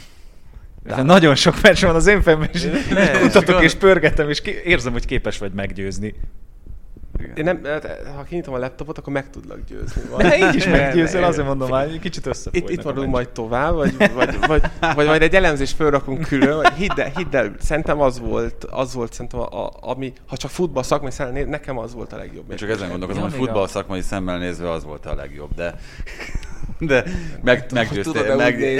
Nagyon sok meccs van az én fejemben, és mutatok és pörgetem, és érzem, hogy képes vagy meggyőzni. Én nem, ha kinyitom a laptopot, akkor meg tudlak győzni. Így is meggyőzöl, azért mondom már, kicsit összefolynak. Itt maradunk majd tovább, vagy majd egy elemzést felrakunk külön. Hidd el, szerintem az volt szerintem, ami, ha csak futball szakmai szemmel nekem az volt a legjobb. Én csak ezen gondolkozom, hogy futball szakmai szemmel nézve az volt a legjobb, de meggyőztél.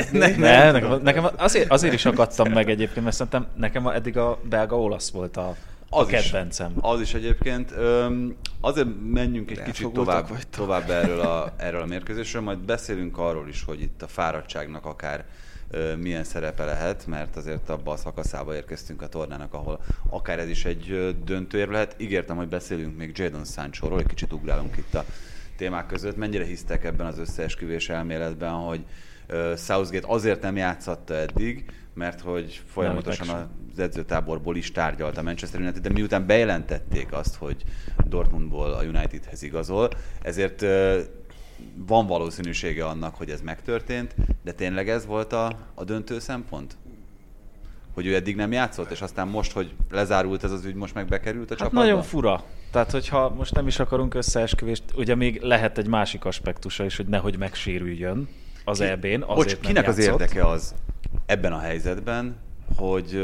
Nekem azért is akadtam meg egyébként, mert szerintem nekem eddig a belga-olasz volt a kedvencem. Az is egyébként. Azért menjünk egy kicsit tovább erről a mérkőzésről, majd beszélünk arról is, hogy itt a fáradtságnak akár milyen szerepe lehet, mert azért abban a szakaszába érkeztünk a tornának, ahol akár ez is egy döntőérv lehet. Ígértem, hogy beszélünk még Jadon Sanchoról, egy kicsit ugrálunk itt a témák között. Mennyire hisztek ebben az összeesküvés elméletben, hogy Southgate azért nem játszatta eddig, mert hogy folyamatosan az edzőtáborból is tárgyalt a Manchester United, de miután bejelentették azt, hogy Dortmundból a Unitedhez igazol, ezért van valószínűsége annak, hogy ez megtörtént, de tényleg ez volt a döntő szempont? Hogy ő eddig nem játszott, és aztán most, hogy lezárult ez az ügy, most meg bekerült a csapatba? Nagyon fura. Tehát, hogyha most nem is akarunk összeesküvést, ugye még lehet egy másik aspektusa is, hogy nehogy megsérüljön az EB-n. Bocs, kinek az érdeke az ebben a helyzetben, hogy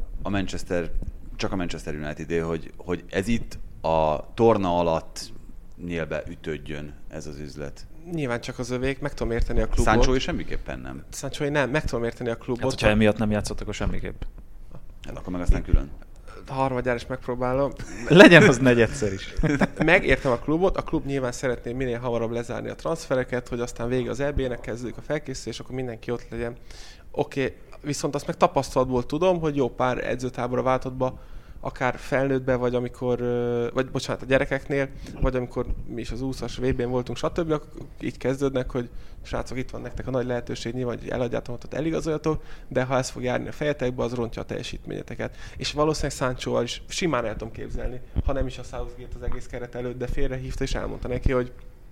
csak a Manchester United-é, hogy ez itt a torna alatt nyílbe ütődjön ez az üzlet? Nyilván csak az övék, meg tudom érteni a klubot. Sancho is semmiképpen nem. Sancho nem, meg tudom érteni a klubot. Hát, hogyha emiatt nem játszott, akkor semmiképp. Hát akkor meg aztán külön. Harmadjára is megpróbálom. Legyen az negyedszer is. Megértem a klubot, a klub nyilván szeretné minél hamarabb lezárni a transfereket, hogy aztán vége az EB-nek, kezdődik a felkészülés, akkor mindenki ott legyen. Oké, viszont azt meg tapasztalatból tudom, hogy jó pár edzőtábora váltottba, akár felnőttbe, vagy amikor, a gyerekeknél, vagy amikor mi is az 20-as VB-n voltunk, stb. Így kezdődnek, hogy srácok, itt van nektek a nagy lehetőség, nyilván, hogy eladjátok, hogy eligazoljatok, de ha ez fog járni a fejetekbe, az rontja a teljesítményeteket. És valószínűleg Sanchoval is simán el tudom képzelni, ha nem is a Southgate az egész keret előtt, de félrehívta és elmondta neki, hogy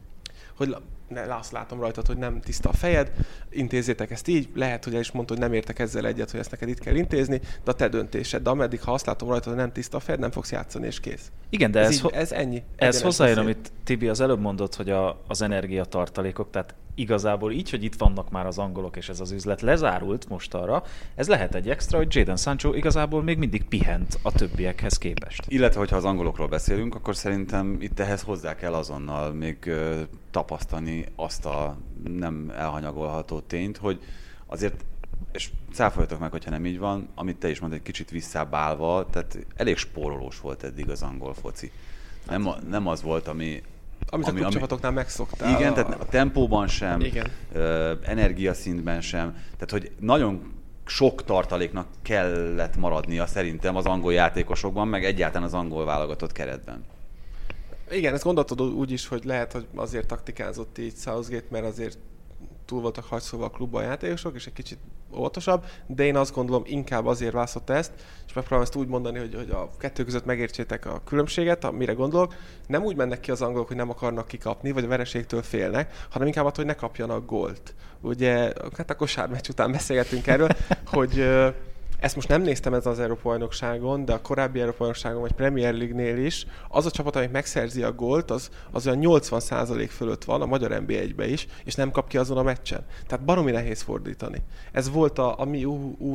azt látom rajtad, hogy nem tiszta a fejed, intézzétek ezt így, lehet, hogy el is mondta, hogy nem értek ezzel egyet, hogy ezt neked itt kell intézni, de a te döntésed, de ameddig, ha azt látom rajtad, hogy nem tiszta a fejed, nem fogsz játszani, és kész. Igen, de ez ennyi. Ez hozzájön, amit Tibi az előbb mondott, hogy az energiatartalékok, tehát igazából így, hogy itt vannak már az angolok, és ez az üzlet lezárult most arra, ez lehet egy extra, hogy Jadon Sancho igazából még mindig pihent a többiekhez képest. Illetve, hogyha az angolokról beszélünk, akkor szerintem itt ehhez hozzá kell azonnal még tapasztani azt a nem elhanyagolható tényt, hogy azért, és cáfoljatok meg, hogyha nem így van, amit te is mondtad, egy kicsit visszábbálva, tehát elég spórolós volt eddig az angol foci. Nem az volt, amit a klubcsapatoknál megszoktál. Igen, tehát a tempóban sem, energiaszintben sem, tehát hogy nagyon sok tartaléknak kellett maradnia szerintem az angol játékosokban, meg egyáltalán az angol válogatott keretben. Igen, ezt gondoltad úgy is, hogy lehet, hogy azért taktikázott így Southgate, mert azért túl voltak hajszolva a klubban a játékosok, és egy kicsit óvatosabb, de én azt gondolom, inkább azért választotta ezt, és megpróbálom ezt úgy mondani, hogy a kettő között megértsétek a különbséget, amire gondolok. Nem úgy mennek ki az angolok, hogy nem akarnak kikapni, vagy a vereségtől félnek, hanem inkább attól, hogy ne kapjanak gólt. Ugye, hát a kosármeccs után beszélgettünk erről, hogy ezt most nem néztem az Európa-bajnokságon, de a korábbi Európa-bajnokságon vagy Premier League-nél is az a csapat, amelyik megszerzi a gólt, az olyan 80% fölött van a magyar NB1-be is, és nem kap ki azon a meccsen. Tehát baromi nehéz fordítani. Ez volt a mi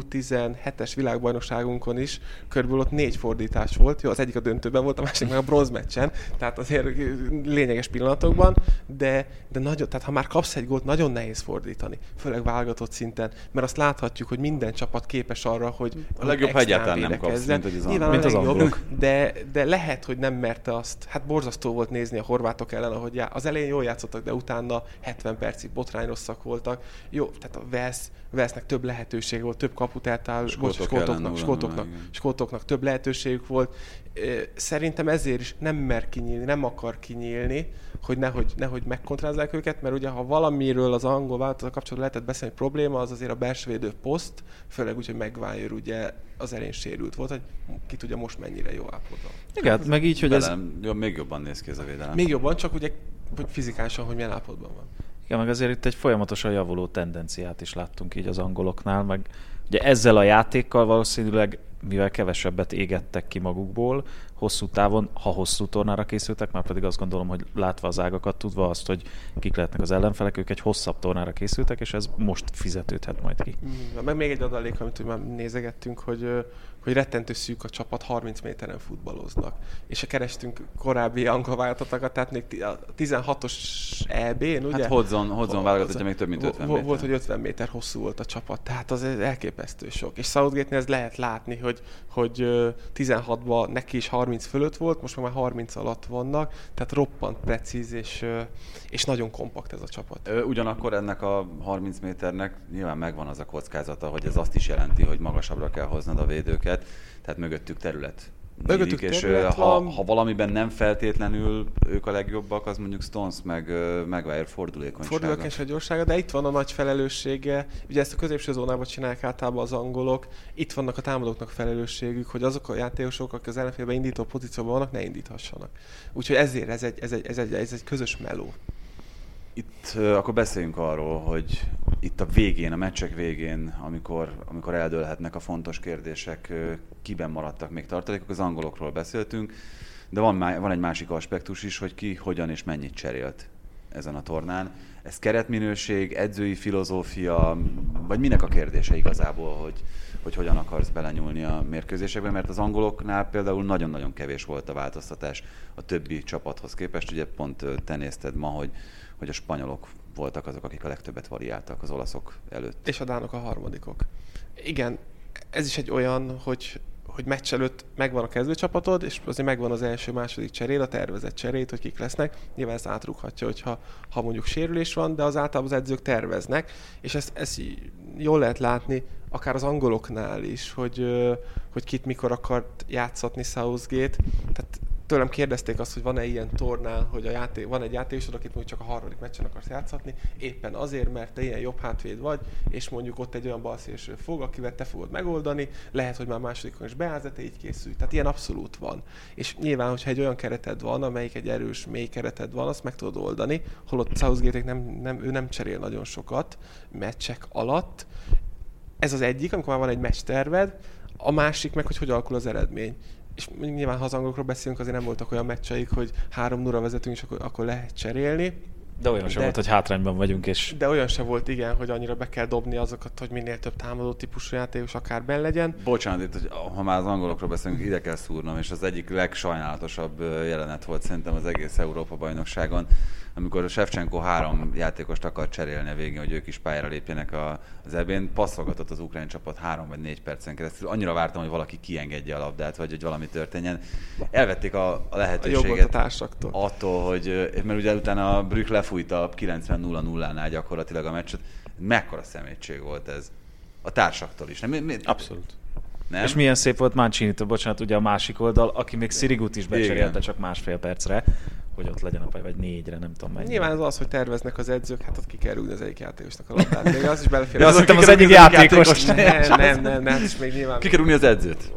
U17-es világbajnokságunkon is, körülbelül ott 4 fordítás volt. Jó, az egyik a döntőben volt, a másik meg a bronzmeccsen, tehát azért lényeges pillanatokban, de nagyon, tehát ha már kapsz egy gólt, nagyon nehéz fordítani, főleg válogatott szinten, mert azt láthatjuk, hogy minden csapat képes arra, hogy a legjobb, ha egyáltalán nem kapsz, mint az angolok. De lehet, hogy nem merte azt. Hát borzasztó volt nézni a horvátok ellen, ahogy az elején jól játszottak, de utána 70 percig botrányrosszak voltak. Jó, tehát a Walesnek több lehetőség volt, több kaput eltáll, skótoknak több lehetőségük volt. Szerintem ezért is nem mer kinyílni, nem akar kinyílni, hogy nehogy megkontrázzák őket, mert ugye ha valamiről az angol válogatottal kapcsolatban lehetett beszélni, hogy probléma, az azért a belsővédő poszt, főleg úgy, hogy Maguire ugye az elején sérült volt, hogy ki tudja most mennyire jó állapotban. Igen, meg így, hogy ez... Még jobban néz ki ez a védelem. Még jobban, csak ugye fizikálisan, hogy milyen állapotban van. Igen, meg azért itt egy folyamatosan javuló tendenciát is láttunk így az angoloknál, meg ugye ezzel a játékkal valószínűleg, mivel kevesebbet égettek ki magukból, hosszú távon, ha hosszú tornára készültek, már pedig azt gondolom, hogy látva az ágakat, tudva azt, hogy kik lehetnek az ellenfelek, ők egy hosszabb tornára készültek, és ez most fizetődhet majd ki. Meg még egy adalék, amit már nézegettünk, hogy rettentő szűk a csapat, 30 méteren futballoznak. És kerestünk korábbi angol válogatottakat, tehát még a 16-os EB-n, ugye? Hát Hodzon válogatottja még több mint 50 méter. Volt, hogy 50 méter hosszú volt a csapat, tehát az elképesztő sok. És Southgate-nél ez lehet látni, hogy 16-ban neki is 30 30 fölött volt, most már 30 alatt vannak, tehát roppant precíz és nagyon kompakt ez a csapat. Ugyanakkor ennek a 30 méternek nyilván megvan az a kockázata, hogy ez azt is jelenti, hogy magasabbra kell hoznod a védőket, tehát mögöttük terület. Nyílik, és ha valamiben nem feltétlenül ők a legjobbak, az mondjuk Stones meg Maguire fordulékonysága. Gyorsága, de itt van a nagy felelőssége. Ugye ezt a középső zónában csinálják általában az angolok. Itt vannak a támadóknak felelősségük, hogy azok a játékosok, akik az ellenfélben indító pozícióban vannak, ne indíthassanak. Úgyhogy ezért ez egy közös meló. Itt akkor beszéljünk arról, hogy itt a végén, a meccsek végén, amikor eldőlhetnek a fontos kérdések, kiben maradtak még tartalékok, az angolokról beszéltünk, de van egy másik aspektus is, hogy ki, hogyan és mennyit cserélt ezen a tornán. Ez keretminőség, edzői filozófia, vagy minek a kérdése igazából, hogy hogyan akarsz belenyúlni a mérkőzésekbe, mert az angoloknál például nagyon-nagyon kevés volt a változtatás a többi csapathoz képest. Ugye pont te nézted ma, hogy a spanyolok voltak azok, akik a legtöbbet variáltak az olaszok előtt. És a dánok a harmadikok. Igen, ez is egy olyan, hogy meccs előtt megvan a kezdőcsapatod, és azért megvan az első-második cseréd, a tervezett cseréd, hogy kik lesznek. Nyilván ezt átrúghatja, hogyha mondjuk sérülés van, de az általában az edzők terveznek, és ezt jól lehet látni, akár az angoloknál is, hogy kit mikor akart játszatni Southgate. Tehát tőlem kérdezték azt, hogy van-e ilyen tornán, hogy van egy játékosod, akit mondjuk csak a harmadik meccsen akarsz játszatni, éppen azért, mert te ilyen jobb hátvéd vagy, és mondjuk ott egy olyan balszélső fog, akivel te fogod megoldani, lehet, hogy már másodikon is beállsz, de te így készülj. Tehát ilyen abszolút van. És nyilván, hogyha egy olyan kereted van, amelyik egy erős, mély kereted van, azt meg tudod oldani, holott Southgate-ek ő nem cserél nagyon sokat meccsek alatt. Ez az egyik, amikor már van egy meccs terved, a másik meg, hogy alakul az eredmény. És nyilván, ha az angolokról beszélünk, azért nem voltak olyan meccseik, hogy 3-0 vezetünk, és akkor lehet cserélni. De olyan sem volt, hogy hátrányban vagyunk. De olyan sem volt, igen, hogy annyira be kell dobni azokat, hogy minél több támadó típusú játékos akár benn legyen. Bocsánat, itt, ha már az angolokról beszélünk, ide kell szúrnom, és az egyik legsajnálatosabb jelenet volt szerintem az egész Európa-bajnokságon, amikor Shevchenko 3 játékost akart cserélni a végén, hogy ők is pályára lépjenek az EB-n, passzolgatott az ukrán csapat 3 vagy 4 percen keresztül. Annyira vártam, hogy valaki kiengedje a labdát, vagy hogy valami történjen. Elvették a lehetőséget attól, hogy, mert ugye utána Brück lefújta 90-0-0-nál gyakorlatilag a meccset. Mekkora szemétség volt ez a társaktól is. Abszolút. Nem? És milyen szép volt Mancini-től, bocsánat, ugye a másik oldal, aki még Sirigut is becserélte csak másfél percre, hogy ott legyen a pálya, vagy 4-re, nem tudom mennyi. Nyilván az, hogy terveznek az edzők, hát ott ki kell rúgni az egyik játékosnak a labdát. Még az is belefér. Ja, az egyik játékos. Nem, és még nyilván... Ki kell rúgni az edzőt?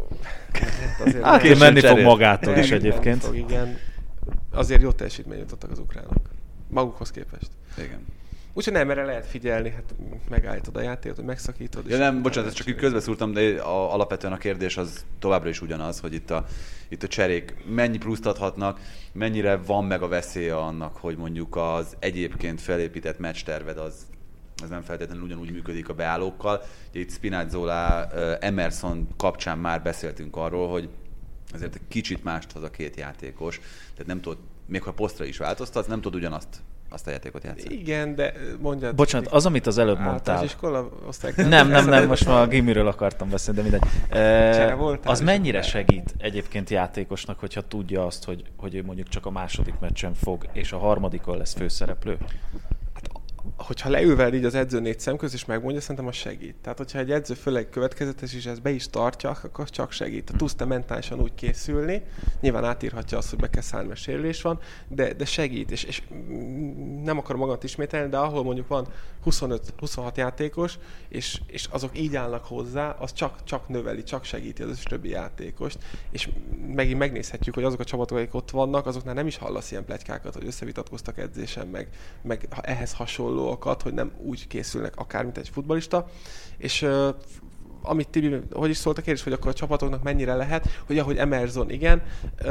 Hát menni fog magától is egyébként. Igen. Azért jó teljesítményt jutottak az ukránok. Magukhoz képest. Igen. Úgyhogy nem, erre lehet figyelni, hát megállítod a játékot, hogy megszakítod. Ja nem, bocsánat, ezt csak így közbeszúrtam, de alapvetően a kérdés az továbbra is ugyanaz, hogy itt a cserék mennyi pluszt adhatnak, mennyire van meg a veszélye annak, hogy mondjuk az egyébként felépített meccsterved az nem feltétlenül ugyanúgy működik a beállókkal. Itt Spinazzola, Emerson kapcsán már beszéltünk arról, hogy azért egy kicsit mást hoz a két játékos, tehát nem tudod, még ha posztra is változtatsz, nem tudod ugyanazt a játékot játszani. Igen, de mondjad... Bocsánat, az, amit az előbb mondtál... Nem, most már a gimiről akartam beszélni, de mindegy. Az mennyire segít egyébként játékosnak, hogyha tudja azt, hogy ő mondjuk csak a második meccsen fog, és a harmadikon lesz főszereplő? Hogyha leül veled így az edző 4 szem közt, és megmondja, szerintem az segít. Tehát, hogyha egy edző főleg következetes, és ezt be is tartja, akkor csak segít. Tudsz te mentálisan úgy készülni, nyilván átírhatja azt, hogy be kell szállni, mert sérülés van, de segít. És nem akarom magamat ismételni, de ahol mondjuk van 25-26 játékos, és azok így állnak hozzá, az csak növeli, csak segíti az összes többi játékost. És megint megnézhetjük, hogy azok a csapatok, akik ott vannak, azoknál nem is hallasz ilyen pletykákat, hogy összevitatkoztak edzésen, meg ehhez hasonlóakat, hogy nem úgy készülnek akár, mint egy futballista. És amit Tibi, hogy is szólt a kérdés, hogy akkor a csapatoknak mennyire lehet, hogy ahogy Emerson, igen,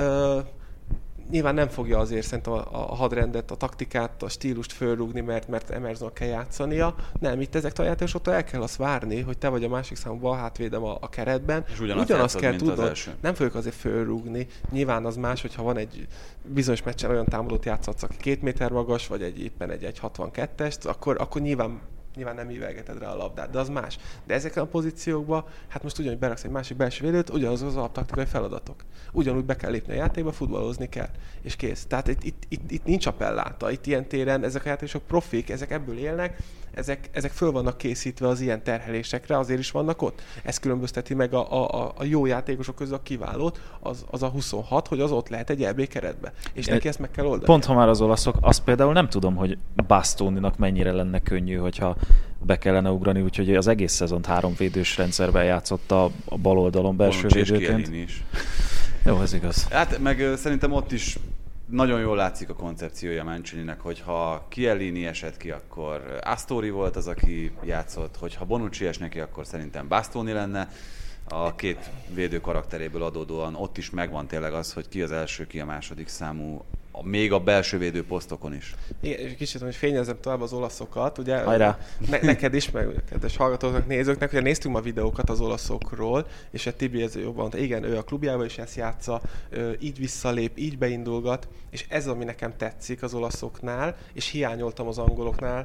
nyilván nem fogja azért szerintem a hadrendet, a taktikát, a stílust fölrúgni, mert Emerson kell játszania. Nem, itt ezektől a játékosoktól el kell azt várni, hogy te vagy a másik számú bal hátvédem a keretben. És ugyanazt kell tudnod, nem fogjuk azért fölrúgni. Nyilván az más, hogyha van egy bizonyos meccsen olyan támadót játszhatsz, aki 2 méter magas, vagy éppen egy 1,62-est, akkor nyilván nyilván nem ívelgeted rá a labdát, de az más. De ezeken a pozíciókban, hát most ugyanúgy beraksz egy másik belső védőt, ugyanaz az alaptaktikai feladatok. Ugyanúgy be kell lépni a játékba, futballozni kell, és kész. Tehát itt nincs appelláta, itt ilyen téren ezek a játékosok profik, ezek ebből élnek, ezek föl vannak készítve az ilyen terhelésekre, azért is vannak ott. Ez különbözteti meg a jó játékosok közül a kiválót, az a 26, hogy az ott lehet egy EB keretbe. És neki ezt meg kell oldani. Pont ha már az olaszok, azt például nem tudom, hogy Bastoninak mennyire lenne könnyű, hogyha be kellene ugrani, úgyhogy az egész szezont 3 védős rendszerben játszott a bal oldalon belső védőként. Is. Jó, ez igaz. Hát meg szerintem ott is nagyon jól látszik a koncepciója Mancininek, hogyha Chiellini esett ki, akkor Astori volt az, aki játszott, hogyha Bonucci esne ki, akkor szerintem Bastoni lenne. A két védő karakteréből adódóan ott is megvan tényleg az, hogy ki az első, ki a második számú, még a belső védő posztokon is. Igen, és kicsit, hogy fényezem tovább az olaszokat, ugye neked is, meg kedves hallgatóknak, nézőknek, ugye néztünk ma videókat az olaszokról, és a Tibi ez jobban mondta, igen, ő a klubjában is ezt játsza, így visszalép, így beindulgat, és ez ami nekem tetszik az olaszoknál, és hiányoltam az angoloknál,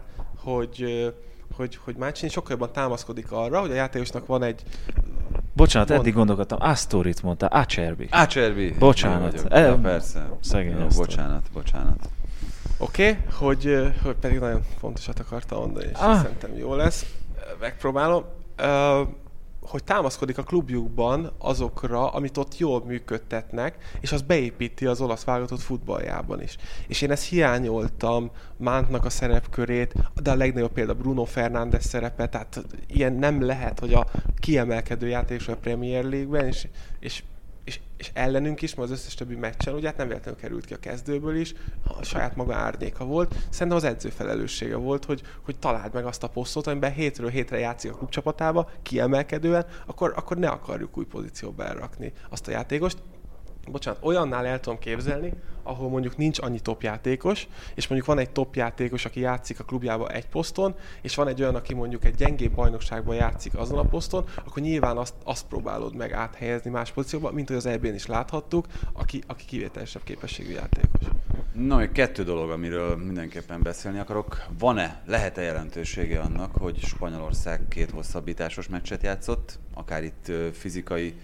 hogy Mancini sokkal jobban támaszkodik arra, hogy a játékosnak van egy... Bocsánat, eddig gondolkodtam, Astorit mondta, Acerbi. Bocsánat. Persze. Szegény Bocsánat. Oké, hogy pedig nagyon fontosat akartam mondani, és szerintem jó lesz. Megpróbálom. Hogy támaszkodik a klubjukban azokra, amit ott jól működtetnek, és az beépíti az olasz válogatott futballjában is. És én ezt hiányoltam, Mountnak a szerepkörét, de a legnagyobb példa Bruno Fernandes szerepe, tehát ilyen nem lehet, hogy a kiemelkedő játékos a Premier League-ben, és ellenünk is, mert az összes többi meccsen, ugye hát nem véletlenül került ki a kezdőből is, a saját maga árnyéka volt. Szerintem az edző felelőssége volt, hogy találd meg azt a posztot, amiben hétről hétre játszik a klubcsapatába, kiemelkedően, akkor ne akarjuk új pozícióba elrakni azt a játékost. Bocsánat, olyannál el tudom képzelni, ahol mondjuk nincs annyi topjátékos, és mondjuk van egy topjátékos, aki játszik a klubjába egy poszton, és van egy olyan, aki mondjuk egy gyengébb bajnokságban játszik azon a poszton, akkor nyilván azt próbálod meg áthelyezni más pozícióba, mint hogy az EB-n is láthattuk, aki kivételesebb képességű játékos. Na, még 2 dolog, amiről mindenképpen beszélni akarok. Lehet-e jelentősége annak, hogy Spanyolország 2 hosszabbításos meccset játszott, akár itt fizikai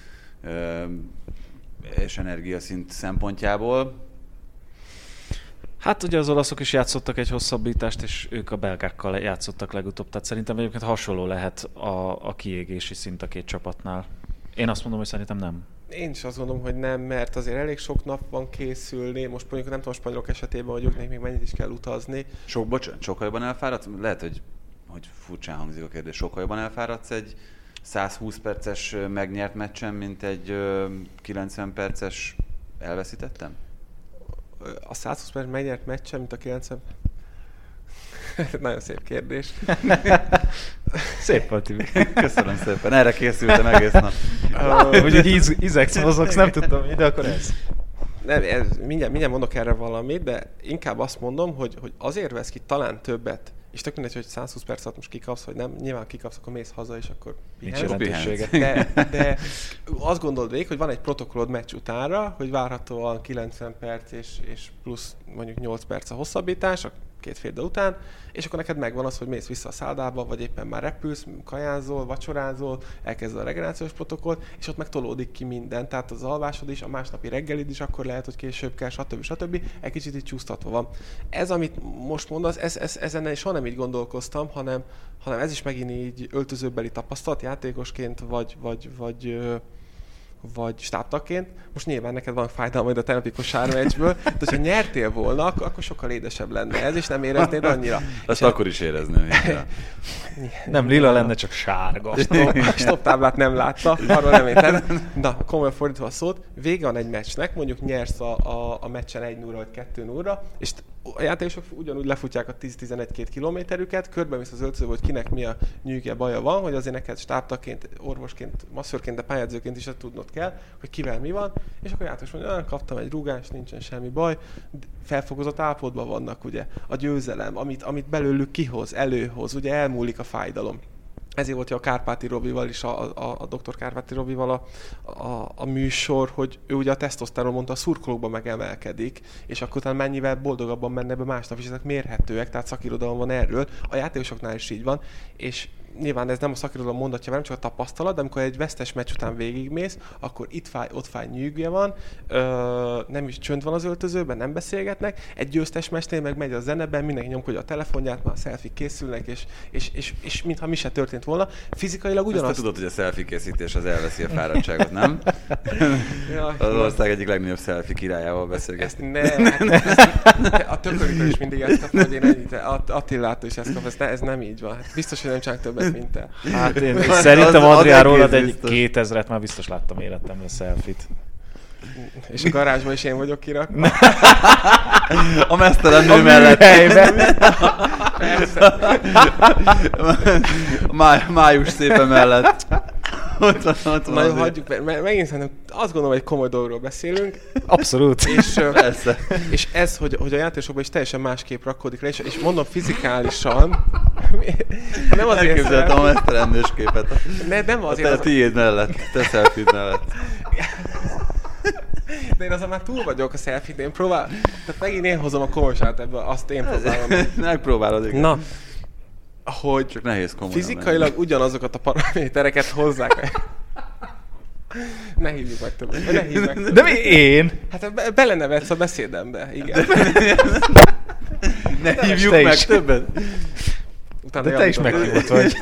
és energiaszint szempontjából? Hát ugye az olaszok is játszottak egy hosszabbítást, és ők a belgákkal játszottak legutóbb, tehát szerintem egyébként hasonló lehet a kiégési szint a két csapatnál. Én azt mondom, hogy szerintem nem. Én is azt gondolom, hogy nem, mert azért elég sok nap van készülni. Most mondjuk nem tudom, a spanyolok esetében, hogy őknek még mennyit is kell utazni. Sokkal jobban elfáradsz? Lehet, hogy furcsán hangzik a kérdés. Sokkal jobban elfáradsz egy 120 perces megnyert meccsen, mint egy 90 perces elveszítettem? A 120 perces megnyert meccsen, mint a 90... Nagyon szép kérdés. Szép volt, Tibi. Köszönöm szépen. Erre készültem egész nap. Úgyhogy izegsz mozogsz, nem tudtam, de akkor ez. Nem, mindjárt mondok erre valamit, de inkább azt mondom, hogy azért vesz ki talán többet, és tök mindegy, hogy 120 perc alatt most kikapsz, vagy nem. Nyilván kikapsz, akkor mész haza, és akkor de azt gondolod végig, hogy van egy protokollod meccs utánra, hogy várhatóan 90 perc és plusz mondjuk 8 perc a hosszabbítás, a 2 fél idő után, és akkor neked megvan az, hogy mész vissza a szállába, vagy éppen már repülsz, kajázol, vacsorázol, elkezded a regenerációs protokollt, és ott meg tolódik ki minden. Tehát az alvásod is, a másnapi reggelid is akkor lehet, hogy később kell, stb. Egy kicsit így csúsztatva van. Ez, amit most mondasz, ezen soha nem így gondolkoztam, hanem ez is megint így öltözőbeli tapasztalat játékosként, vagy stábtagként. Most nyilván neked van fájdalmaid a tegnapi kosármeccsből, de hogyha nyertél volna, akkor sokkal édesebb lenne ez, és nem éreznéd annyira. Azt akkor is érezném. Nem lila lenne, csak sárga. A stop táblát nem látta, arról nem érted. Na, komolyan fordítva a szót, vége van egy meccsnek, mondjuk nyersz a meccsen 1-0 vagy 2-0-ra, és a játékosok ugyanúgy lefutják a 10-11-2 kilométerüket, körbemész az öltözőbe, hogy kinek mi a nyűgje baja van, hogy azért neked stábtagként, orvosként, masszörként, de pályázóként is tudnod kell, hogy kivel mi van, és akkor a játékos mondja, kaptam egy rúgást, nincsen semmi baj, felfokozott állapotban vannak, ugye, a győzelem, amit belőlük kihoz, előhoz, ugye elmúlik a fájdalom. ezért volt a Kárpáti Robival is, a Dr. Kárpáti Robival a műsor, hogy ő ugye a tesztoszteron mondta, a szurkolókban megemelkedik, és akkor utána mennyivel boldogabban menne be másnap, és ezek mérhetőek, tehát szakirodalom van erről, a játékosoknál is így van, és nyilván ez nem a szakirodalom mondatja, nem csak a tapasztalat, de amikor egy vesztes meccs után végigmész, akkor itt fáj, ott fáj, nyűgje van, nem is csönd van az öltözőben, nem beszélgetnek, egy győztes meccsnél meg megy a zeneben, mindenki nyomkodja a telefonját, már a selfie készülnek, és mintha mi se történt volna. Fizikailag ugyanaz. Ezt te tudod, hogy a selfie készítés az elveszi a fáradtságot, nem? Az ország egyik legnagyobb selfie királyával beszélgetsz. A tököritől is mindig ezt kap, hogy én ennyit, Attilától is ezt kap, ez nem így van. Hát biztos, hogy nem csinálok többet, mint te. Hát én szerintem Adrián rólad egy 2000-et már biztos láttam életemben selfie-t. És a garázsban is én vagyok kirakva. A mesztelen nő mellett. Május szépe mellett. Na jó, hagyjuk, mert megint szerintem azt gondolom, hogy egy komoly dologról beszélünk. Abszolút. És ez, hogy a játékosokban is teljesen másképp rakódik le, és mondom fizikálisan. Nem azért elképzeltem a mesztelen nős képet. Nem azért. Te tiéd mellett, te selfie mellett. De én azon már túl vagyok a selfie-t, én próbálom. Tehát megint én hozom a komolyságot ebből, azt én próbálom. Megpróbálod, igen. Na, hogy csak nehéz komolyan fizikailag menni. Ugyanazokat a paramétereket hozzák. Ne hívjuk meg többet. Ne hívjuk meg. De mi én? Hát belenevetsz a beszédembe, igen. Ne hívjuk meg többet. Utána de te is meghívott vagy.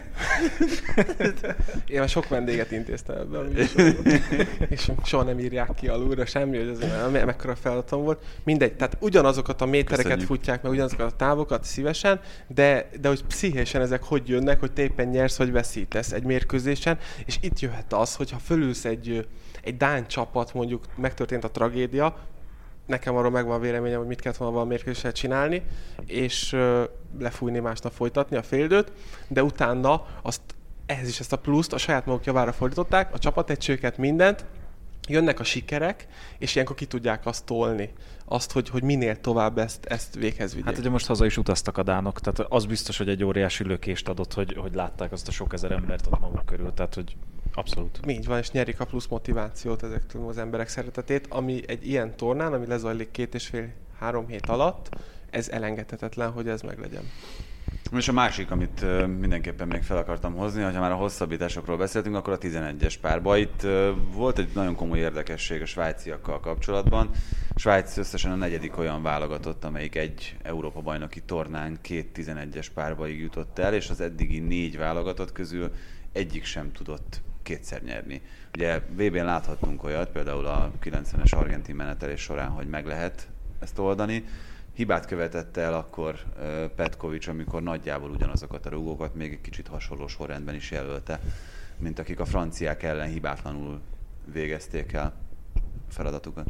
Én már sok vendéget intéztem ebben a műsorban, és soha nem írják ki alulra semmi, hogy ez mekkora feladatom volt. Mindegy, tehát ugyanazokat a métereket futják meg, ugyanazokat a távokat szívesen, de hogy pszichésen ezek hogy jönnek, hogy te éppen nyersz, vagy veszítesz egy mérkőzésen, és itt jöhet az, hogyha fölülsz egy dán csapat, mondjuk megtörtént a tragédia, nekem arról megvan a véleményem, hogy mit kellett volna valami mérkőzéssel csinálni, és lefújni, másnap folytatni a félidőt, de utána ehhez is ezt a pluszt a saját maguk javára fordították, a csapategységeket, mindent, jönnek a sikerek, és ilyenkor ki tudják azt tolni, azt, hogy minél tovább ezt véghez vigyék. Hát ugye most haza is utaztak a dánok, tehát az biztos, hogy egy óriási lökést adott, hogy látták azt a sok ezer embert ott maguk körül, tehát hogy abszolút. Így van, és nyerik a plusz motivációt ezektől az emberek szeretetét, ami egy ilyen tornán, ami lezajlik 2,5-3 hét alatt, ez elengedhetetlen, hogy ez meglegyen. És a másik, amit mindenképpen még fel akartam hozni, hogyha már a hosszabbításokról beszéltünk, akkor a 11-es párba. Itt volt egy nagyon komoly érdekesség a svájciakkal kapcsolatban. Svájc összesen a 4. olyan válogatott, amelyik egy Európa-bajnoki tornán 2 11-es párbaig jutott el, és az eddigi 4 válogatott közül egyik sem tudott kétszer nyerni. Ugye VB-n láthattunk olyat, például a 90-es argentin menetelés során, hogy meg lehet ezt oldani. Hibát követett el akkor Petkovics, amikor nagyjából ugyanazokat a rúgókat még egy kicsit hasonló sorrendben is jelölte, mint akik a franciák ellen hibátlanul végezték el feladatukat.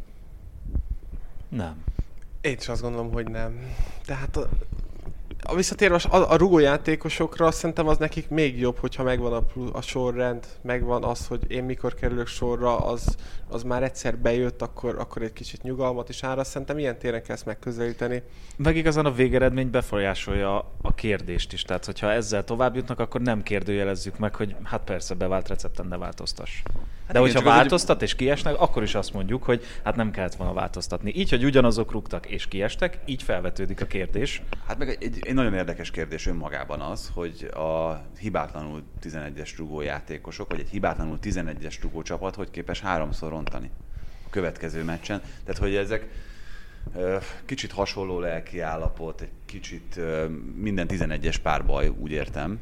Nem. Én is azt gondolom, hogy nem. Tehát visszatérve a rugójátékosokra, szerintem az nekik még jobb, hogyha megvan a sorrend, megvan az, hogy én mikor kerülök sorra, az már egyszer bejött, akkor egy kicsit nyugalmat is áraszt. Szerintem ilyen téren kell ezt megközelíteni. Meg igazán a végeredmény befolyásolja a kérdést is. Tehát, hogyha ezzel tovább jutnak, akkor nem kérdőjelezzük meg, hogy hát persze bevált recepten ne változtass. De hogyha változtat és kiesnek, akkor is azt mondjuk, hogy hát nem kellett volna változtatni. Így, hogy ugyanazok rúgtak és kiestek, így felvetődik a kérdés. Hát meg egy nagyon érdekes kérdés önmagában az, hogy a hibátlanul 11-es rugójátékosok, vagy egy hibátlanul 11-es rugócsapat hogy képes 3-szor rontani a következő meccsen. Tehát, hogy ezek kicsit hasonló lelki állapot, egy kicsit minden 11-es párbaj, úgy értem,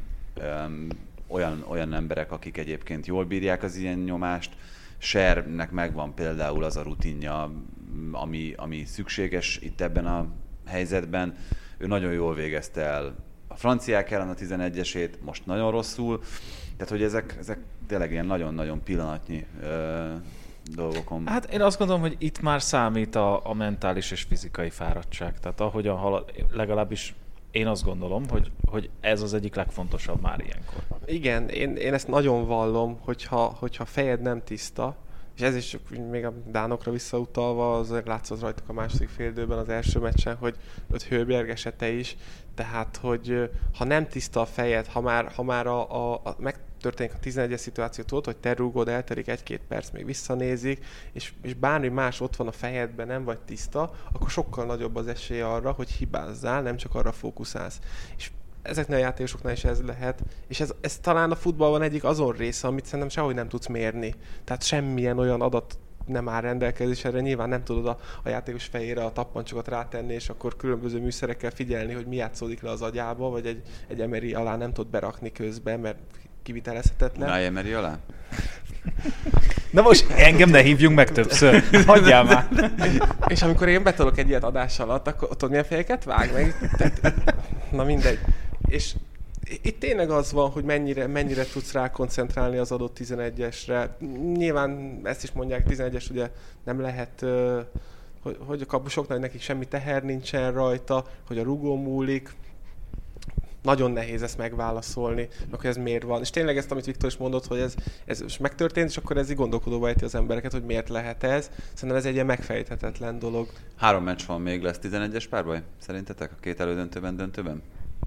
olyan emberek, akik egyébként jól bírják az ilyen nyomást. Schernek megvan például az a rutinja, ami szükséges itt ebben a helyzetben. Ő nagyon jól végezte el a franciák ellen a 11-esét, most nagyon rosszul. Tehát, hogy ezek tényleg ilyen nagyon-nagyon pillanatnyi dolgokon. Hát én azt gondolom, hogy itt már számít a mentális és fizikai fáradtság. Tehát ahogyan halad, legalábbis én azt gondolom, hogy ez az egyik legfontosabb már ilyenkor. Igen, én ezt nagyon vallom, hogyha fejed nem tiszta, És ez is még a dánokra visszautalva, azért látszott rajtuk a második félidőben az első meccsen, hogy ott Højbjerg esete is, tehát, hogy ha nem tiszta a fejed, ha már megtörténik a 11-es szituáció, tudod, hogy te rúgod, elterik 1-2 perc, még visszanézik, és bármi más ott van a fejedben, nem vagy tiszta, akkor sokkal nagyobb az esély arra, hogy hibázzál, nem csak arra fókuszálsz. És ezeknél a játékosoknál is ez lehet, és ez talán a futballban egyik azon része, amit szerintem sehogy nem tudsz mérni. Tehát semmilyen olyan adat nem áll rendelkezésre, nyilván nem tudod a játékos fejére a tappancsokat rátenni, és akkor különböző műszerekkel figyelni, hogy mi játszódik le az agyába, vagy egy emery alá nem tud berakni közben, mert kivitelezhetetlen. Unai Emery alá? Na most engem ne hívjunk meg többször. Hagyjál már. És amikor én betolok egy ilyet adás alatt, akkor tudod, milyen fejeket vág meg? Na mindegy. És itt tényleg az van, hogy mennyire tudsz rá koncentrálni az adott 11-esre. Nyilván ezt is mondják, 11-es ugye nem lehet, hogy a kapusoknak nekik semmi teher nincsen rajta, hogy a rugó múlik. Nagyon nehéz ezt megválaszolni, meg hogy ez miért van. És tényleg ezt, amit Viktor is mondott, hogy ez most megtörtént, és akkor ez így gondolkodóba ejti az embereket, hogy miért lehet ez. Szerintem ez egy ilyen megfejthetetlen dolog. 3 meccs van még, lesz 11-es párbaj? Szerintetek a 2 elődöntőben?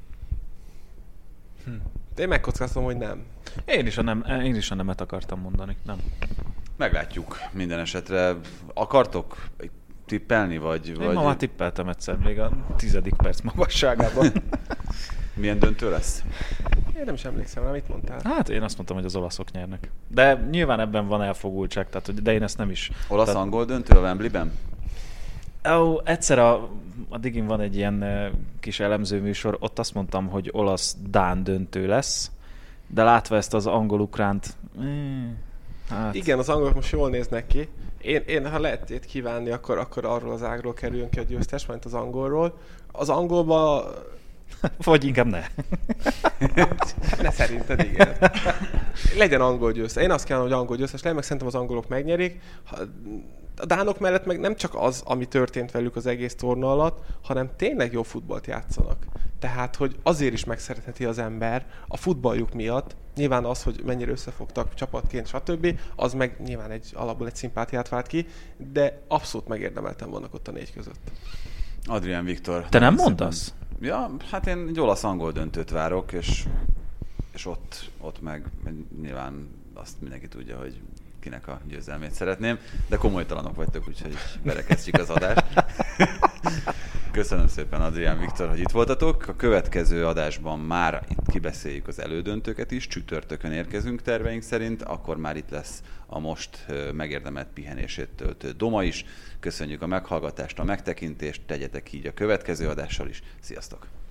De én megkockáztam, hogy nem. Én is a nemet akartam mondani. Nem. Meglátjuk minden esetre. Akartok tippelni, vagy... Én ma már tippeltem egyszer, még a 10. perc magasságában. Milyen döntő lesz? Én nem is emlékszem rá, mit mondtál? Hát én azt mondtam, hogy az olaszok nyernek. De nyilván ebben van elfogultság, de én ezt nem is... Olasz-angol döntő a Wembleyben? Egyszer a Digin van egy ilyen kis elemző műsor, ott azt mondtam, hogy olasz-dán döntő lesz, de látva ezt az angol-ukránt... Hát... Igen, az angolok most jól néznek ki. Én ha lehet itt kívánni, akkor arról az ágról kerüljön ki a győztes, mint az angolról. Az angolban... Vagy inkább ne. Ne szerinted, igen. Legyen angol győztes. Én azt kívánom, hogy angol győztes legyen, meg szerintem az angolok megnyerik. A dánok mellett meg nem csak az, ami történt velük az egész torna alatt, hanem tényleg jó futballt játszanak. Tehát, hogy azért is megszeretheti az ember a futballjuk miatt, nyilván az, hogy mennyire összefogtak csapatként, stb., az meg nyilván alapból egy szimpátiát vált ki, de abszolút megérdemelten vannak ott a 4 között. Adrián Viktor. Te nem mondasz? Ja, hát én egy olasz-angol döntőt várok, és ott meg nyilván azt mindenki tudja, hogy kinek a győzelmét szeretném, de komolytalanok vagytok, úgyhogy berekeztjük az adást. Köszönöm szépen, Adrián Viktor, hogy itt voltatok. A következő adásban már itt kibeszéljük az elődöntőket is, csütörtökön érkezünk terveink szerint, akkor már itt lesz a most megérdemelt pihenését töltő Doma is. Köszönjük a meghallgatást, a megtekintést, tegyetek így a következő adással is. Sziasztok!